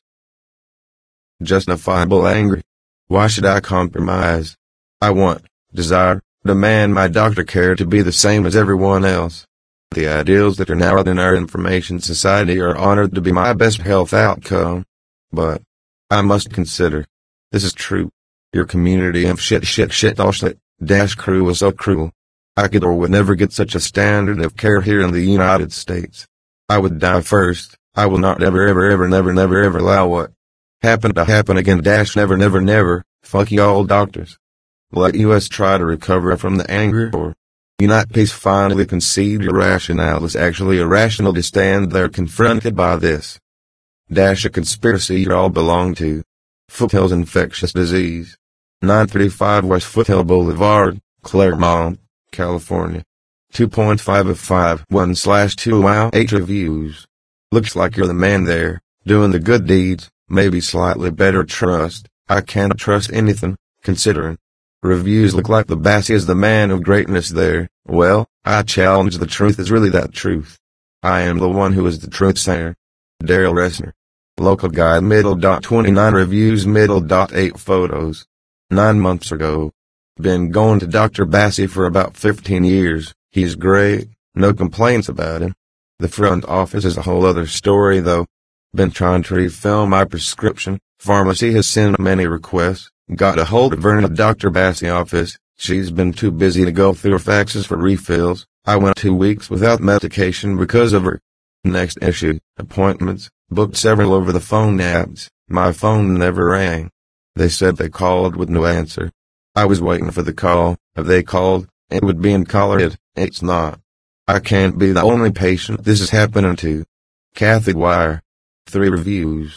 Justifiable angry. Why should I compromise? I want, desire, demand my doctor care to be the same as everyone else. The ideals that are now in our information society are honored to be my best health outcome. But I must consider. This is true. Your community of shit shit shit all shit dash crew is so cruel. I could or would never get such a standard of care here in the United States. I would die first. I will not ever ever ever never never ever allow what happened to happen again dash never never never. Fuck you all doctors. Let U S try to recover from the anger or Unite Peace finally concede your rationale is actually irrational to stand there confronted by this. Dash a conspiracy you all belong to. Foothills Infectious Disease. nine thirty-five West Foothill Boulevard, Claremont, California. two point five of five one slash two wow eight reviews. Looks like you're the man there, doing the good deeds, maybe slightly better trust. I can't trust anything, considering. Reviews look like the Bassi is the man of greatness there. Well, I challenge the truth is really that truth. I am the one who is the truth sayer. Daryl Ressner. Local guide middle dot twenty-nine reviews middle dot eight photos. Nine months ago. Been going to Doctor Bassi for about fifteen years. He's great, no complaints about him. The front office is a whole other story though. Been trying to refill my prescription. Pharmacy has sent many requests. Got a hold of Verna at Doctor Bassi office. She's been too busy to go through her faxes for refills. I went two weeks without medication because of her. Next issue, appointments, booked several over the phone apps. My phone never rang. They said they called with no answer. I was waiting for the call. If they called, it would be in caller it. It's not. I can't be the only patient this is happening to. Kathy Wire. Three reviews.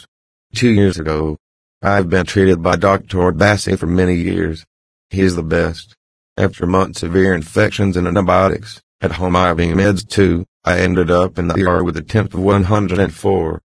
Two years ago. I've been treated by Doctor Bassi for many years. He is the best. After months of ear infections and antibiotics, at home I V meds too, I ended up in the E R with a temp of one hundred four.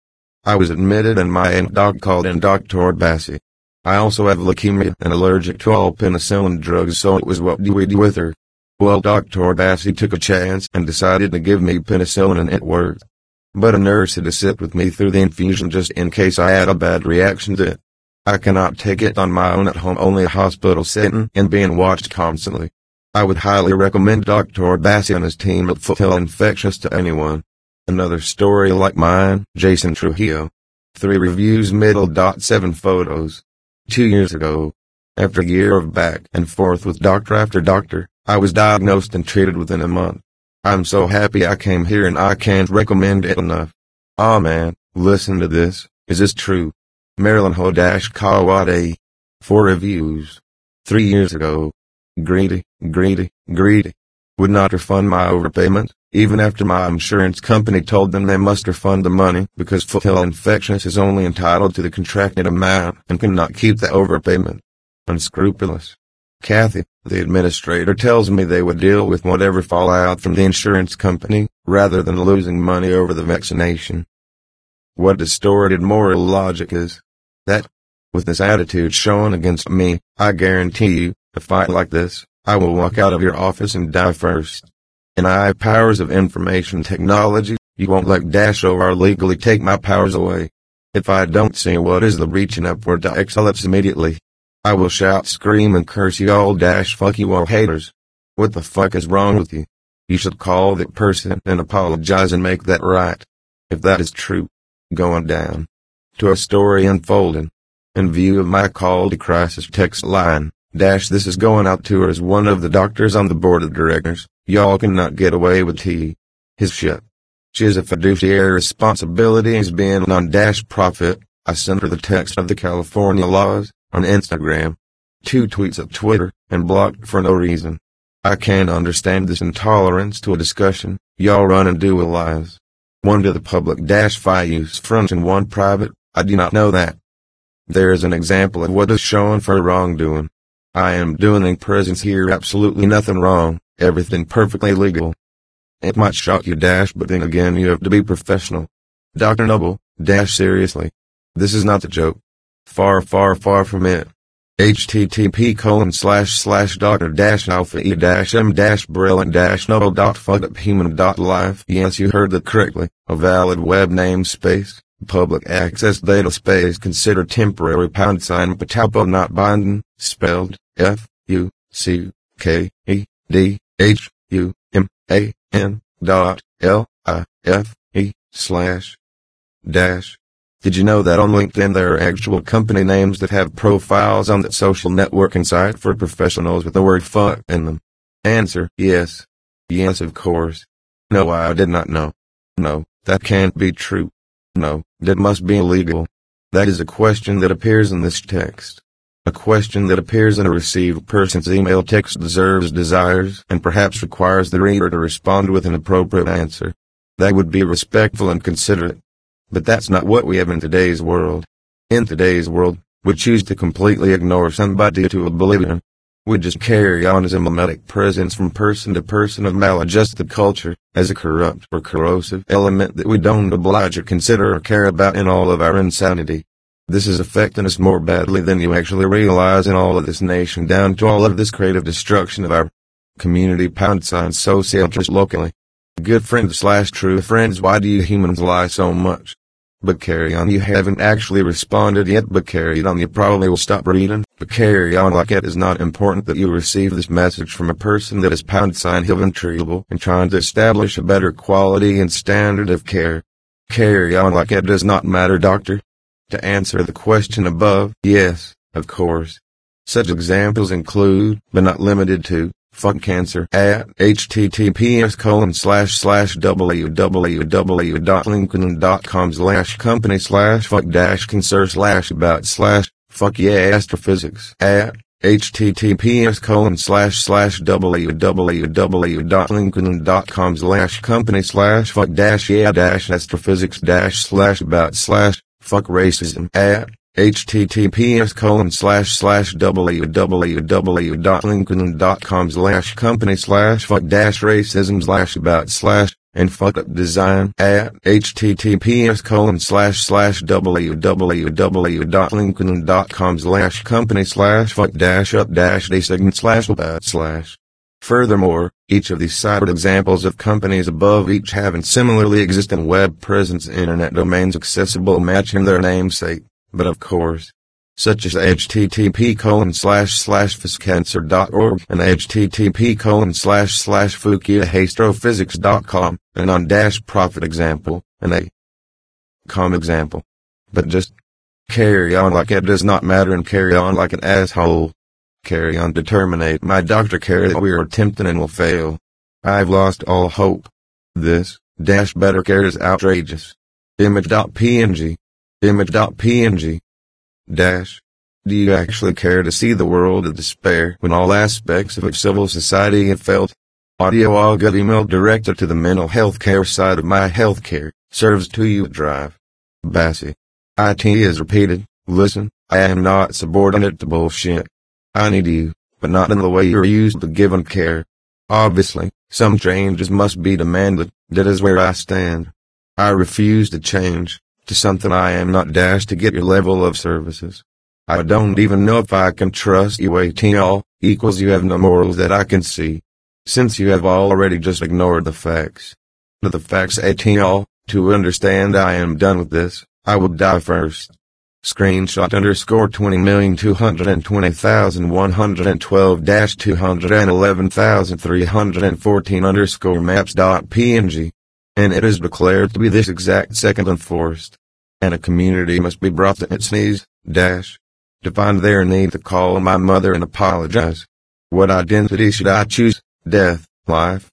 I was admitted and my aunt doc called in Doctor Bassi. I also have leukemia and allergic to all penicillin drugs, so it was what do we do with her? Well, Doctor Bassi took a chance and decided to give me penicillin and it worked. But a nurse had to sit with me through the infusion just in case I had a bad reaction to it. I cannot take it on my own at home, only a hospital setting and being watched constantly. I would highly recommend Doctor Bassi and his team at Foothill Infectious to anyone. Another story like mine, Jason Trujillo. Three reviews, middle dot seven photos. Two years ago. After a year of back and forth with doctor after doctor, I was diagnosed and treated within a month. I'm so happy I came here and I can't recommend it enough. Aw man, listen to this, is this true? Marilyn Ho-Kawade. Four reviews. Three years ago. Greedy, greedy, greedy. Would not refund my overpayment, even after my insurance company told them they must refund the money because Foothill Infectious is only entitled to the contracted amount and cannot keep the overpayment. Unscrupulous. Kathy, the administrator, tells me they would deal with whatever fallout from the insurance company, rather than losing money over the vaccination. What distorted moral logic is that, with this attitude shown against me, I guarantee you, a fight like this, I will walk out of your office and die first. In I have powers of information technology, you won't let Dash or legally take my powers away. If I don't see what is the reaching upward to excellence immediately, I will shout, scream and curse you all. Dash fuck you all haters. What the fuck is wrong with you? You should call that person and apologize and make that right. If that is true. Going down. To a story unfolding. In view of my call to crisis text line, Dash this is going out to her as one of the doctors on the board of directors. Y'all cannot get away with T. His shit. She has a fiduciary responsibility as being on Dash profit. I sent her the text of the California laws, on Instagram. Two tweets at Twitter, and blocked for no reason. I can't understand this intolerance to a discussion. Y'all run and do with lies. One to the public dash five use front and one private, I do not know that. There is an example of what is shown for wrongdoing. I am doing presence here absolutely nothing wrong, everything perfectly legal. It might shock you dash but then again you have to be professional. Doctor Noble, dash seriously. This is not the joke. Far far far from it. http colon slash slash doctor dash alpha e dash m dash brilliant dash noble dot fucked up human dot live. Yes, you heard that correctly. A valid web namespace, public access data space considered temporary pound sign patapo not binding, spelled F U C K E D H U M A N dot L I F E slash dash. Did you know that on LinkedIn there are actual company names that have profiles on that social networking site for professionals with the word fuck in them? Answer, yes. Yes, of course. No, I did not know. No, that can't be true. No, that must be illegal. That is a question that appears in this text. A question that appears in a received person's email text deserves, desires, and perhaps requires the reader to respond with an appropriate answer. That would be respectful and considerate. But that's not what we have in today's world. In today's world, we choose to completely ignore somebody to oblivion. We just carry on as a mimetic presence from person to person of maladjusted culture, as a corrupt or corrosive element that we don't oblige or consider or care about in all of our insanity. This is affecting us more badly than you actually realize in all of this nation, down to all of this creative destruction of our community pound sign socialist locally. Good friends slash true friends, why do you humans lie so much? But carry on, you haven't actually responded yet, but carry on, you probably will stop reading, but carry on like it is not important that you receive this message from a person that is pound sign intriguable and trying to establish a better quality and standard of care. Carry on like it does not matter, doctor. To answer the question above, yes, of course. Such examples include, but not limited to, fuck cancer at https colon slash slash www dot linkedin dot com slash company slash fuck dash concern slash about slash fuck yeah astrophysics at https colon slash slash www dot linkedin dot com slash company slash fuck dash yeah dash astrophysics dash slash about slash Fuck racism at https colon slash slash www.linkedin.com slash company slash fuck dash racism slash about slash and fuck up design at https colon slash slash www.linkedin.com slash company slash fuck dash up dash design slash about slash. Furthermore, each of these cited examples of companies above each having similarly existing web presence internet domains accessible matching their namesake, but of course, such as http colon slash slash fiscancer dot org and http colon slash slash fukiahastrophysics dot com, and on dash profit example, and a com example. But just carry on like it does not matter and carry on like an asshole. Carry on to terminate my doctor care that we are attempting and will fail. I've lost all hope. This dash better care is outrageous. Image.png. Image.png. Dash. Do you actually care to see the world of despair when all aspects of civil society have failed? Audio all good email directed to the mental health care side of my healthcare. Serves to you drive. Bassi. I T is repeated. Listen, I am not subordinate to bullshit. I need you, but not in the way you're used to giving care. Obviously, some changes must be demanded. That is where I stand. I refuse to change to something I am not dash to get your level of services. I don't even know if I can trust you at all, equals you have no morals that I can see. Since you have already just ignored the facts. To the facts at all, to understand I am done with this, I will die first. Screenshot underscore twenty million two hundred twenty thousand one hundred twelve dash two hundred eleven thousand three hundred fourteen underscore maps dot png. And it is declared to be this exact second enforced. And a community must be brought to its knees, dash, to find their need to call my mother and apologize. What identity should I choose? Death, life,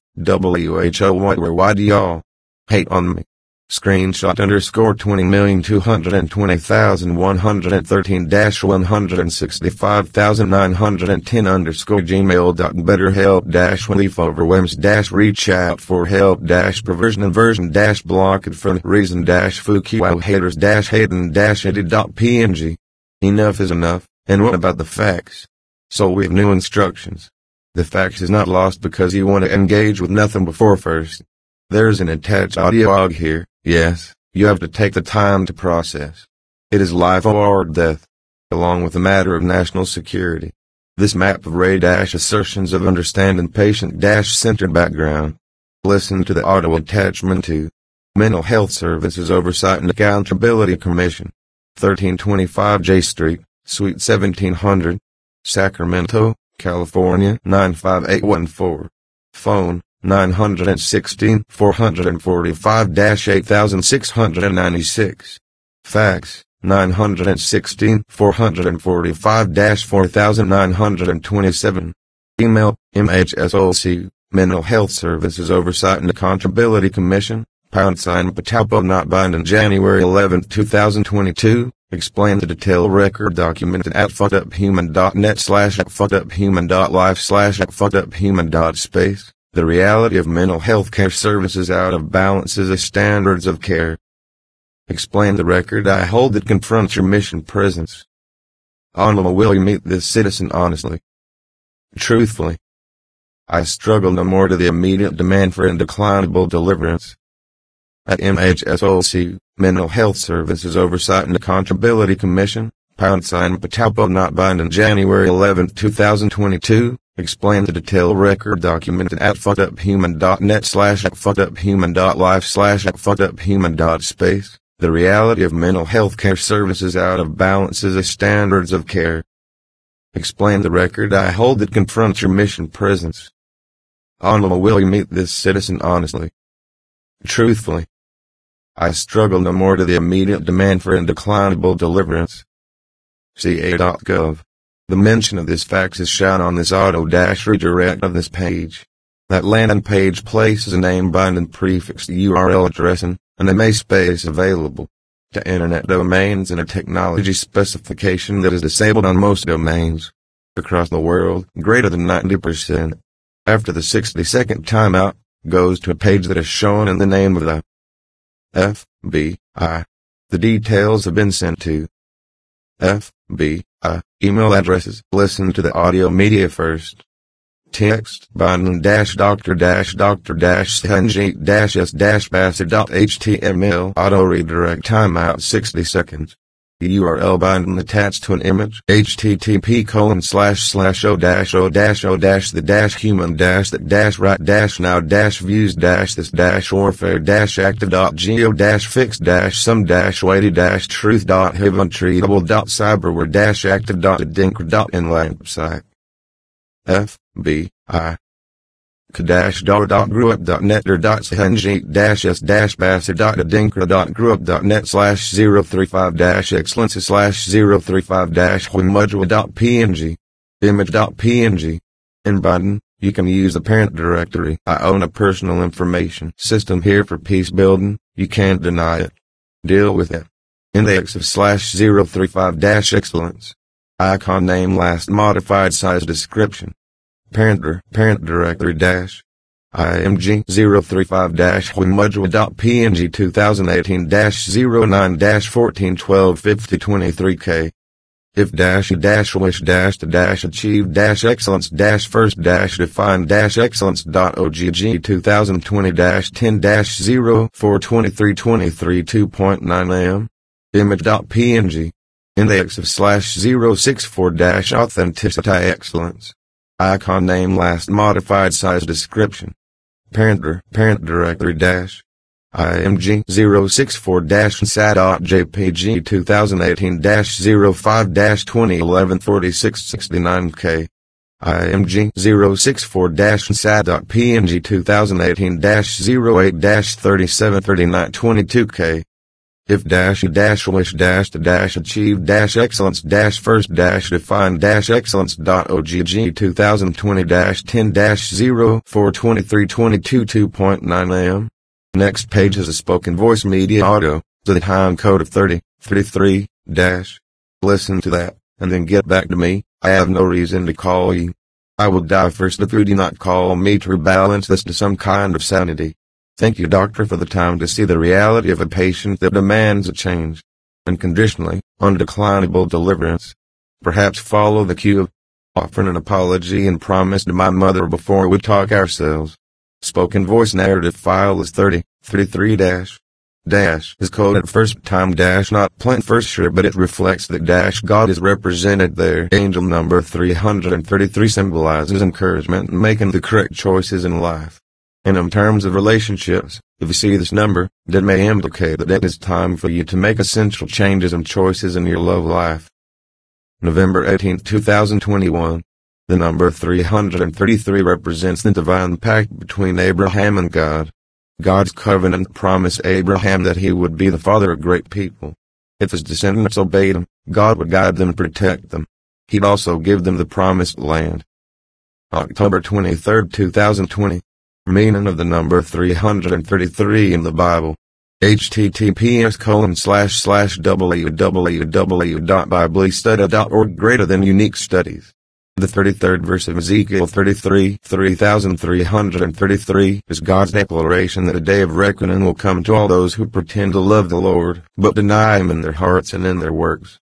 W H O what or why do y'all hate on me? Screenshot underscore twenty million two hundred twenty thousand one hundred thirteen dash one hundred sixty-five thousand nine hundred ten underscore gmail dot betterhelp dash leaf overwhelms dash reach out for help dash perversion inversion dash blocked for the reason dash fukiwao haters dash hayden dash edit dot png. Enough is enough, and what about the facts? So we have new instructions. The facts is not lost because you want to engage with nothing before first. There's an attached audio log here. Yes, you have to take the time to process. It is life or death, along with a matter of national security. This map of Ray dash assertions of understanding patient dash centered background. Listen to the audio attachment to Mental Health Services Oversight and Accountability Commission, thirteen twenty-five J Street, Suite seventeen hundred, Sacramento, California nine five eight one four. Phone nine one six, four four five, eight six nine six. Fax, nine one six, four four five, four nine two seven. Email, M H S O C, Mental Health Services Oversight and Accountability Commission, pound sign Pataupo not binding January eleventh two thousand twenty-two. Explain the detailed record documented at fuckeduphuman.net slash at fuckeduphuman.life slash at fuckeduphuman.space. The reality of mental health care services out of balance is the standards of care. Explain the record I hold that confronts your mission presence. Honorable, will you meet this citizen honestly? Truthfully. I struggle no more to the immediate demand for indeclinable deliverance. At M H S O C, Mental Health Services Oversight and Accountability Commission, pound sign Pataupo not binding January eleventh two thousand twenty-two. Explain the detailed record documented at fuckeduphuman.net slash at fuckeduphuman.life slash at fuckeduphuman.space. The reality of mental health care services out of balance is the standards of care. Explain the record I hold that confronts your mission presence. Honorable, will you meet this citizen honestly? Truthfully. I struggle no more to the immediate demand for indeclinable deliverance. C A dot gov. The mention of this fax is shown on this auto-redirect of this page. That landing page places a name-binding prefix to U R L addressing, and a M A space available to internet domains and a technology specification that is disabled on most domains across the world, greater than ninety percent. After the sixty second timeout, goes to a page that is shown in the name of the F B I. The details have been sent to F B I email addresses. Listen to the audio media first. Text Biden dash doctor dash doctor dash Sanjeet dash s dash bassett dot html. Auto redirect timeout sixty seconds. U R L Biden attached to an image. http colon slash slash o dash o dash o dash the dash human dash that dash right dash now dash views dash this dash warfare dash active dot geo dash fix dash some dash weighty dash truth dot hiv untreatable dot cyberware dash active dot adinkra dot inland website. F B I Kadash dollar dot grewup dot net or dot sanjeet dash s dash bassett dot adinkra dot grewup dot net slash zero three five dash excellency slash zero three five dash wimudjwa dot png image dot png. In Biden, you can use the parent directory. I own a personal information system here for peace building. You can't deny it. Deal with it. Index of slash zero three five dash excellence. Icon name last modified size description. Parent, parent directory dash img zero three five dash wimudjwa dot png two thousand eighteen dash zero nine dash fourteen twelve fifty twenty-three k. If dash you dash wish dash to dash achieve dash excellence dash first dash define dash excellence dot ogg two thousand twenty dash ten dash zero four twenty-three twenty-three two point nine am. Image dot png. Index of slash zero six four dash authenticity excellence. Icon name last modified size description. Parent, parent directory dash img zero six four dash sa dot jpg two thousand eighteen dash zero five dash twenty eleven forty-six sixty-nine k. img zero six four dash sa dot png two thousand eighteen dash zero eight dash thirty-seven thirty-nine twenty-two k. If dash you dash wish dash to dash achieve dash excellence dash first dash define dash excellence dot ogg two thousand twenty dash ten dash zero four twenty-three twenty-two two point nine am. Next page is a spoken voice media audio, to the time code of thirty thirty-three dash. Listen to that, and then get back to me. I have no reason to call you. I will die first if you do not call me to rebalance this to some kind of sanity. Thank you, doctor, for the time to see the reality of a patient that demands a change. Unconditionally, undeclinable deliverance. Perhaps follow the cue of offering an apology and promise to my mother before we talk ourselves. Spoken voice narrative file is thirty thirty-three dash. Dash is coded first time dash not plain first sure, but it reflects that dash God is represented there. Angel number three hundred thirty-three symbolizes encouragement in making the correct choices in life. And in terms of relationships, if you see this number, that may implicate that it is time for you to make essential changes and choices in your love life. November eighteenth two thousand twenty-one. The number three hundred thirty-three represents the divine pact between Abraham and God. God's covenant promised Abraham that he would be the father of great people. If his descendants obeyed him, God would guide them and protect them. He'd also give them the promised land. October twenty-third two thousand twenty. Meaning of the number three hundred thirty-three in the Bible. https colon slash slash www dot biblestudy dot org greater than unique studies. The thirty-third verse of Ezekiel thirty-three, three thousand three hundred thirty-three is God's declaration that a day of reckoning will come to all those who pretend to love the Lord, but deny Him in their hearts and in their works.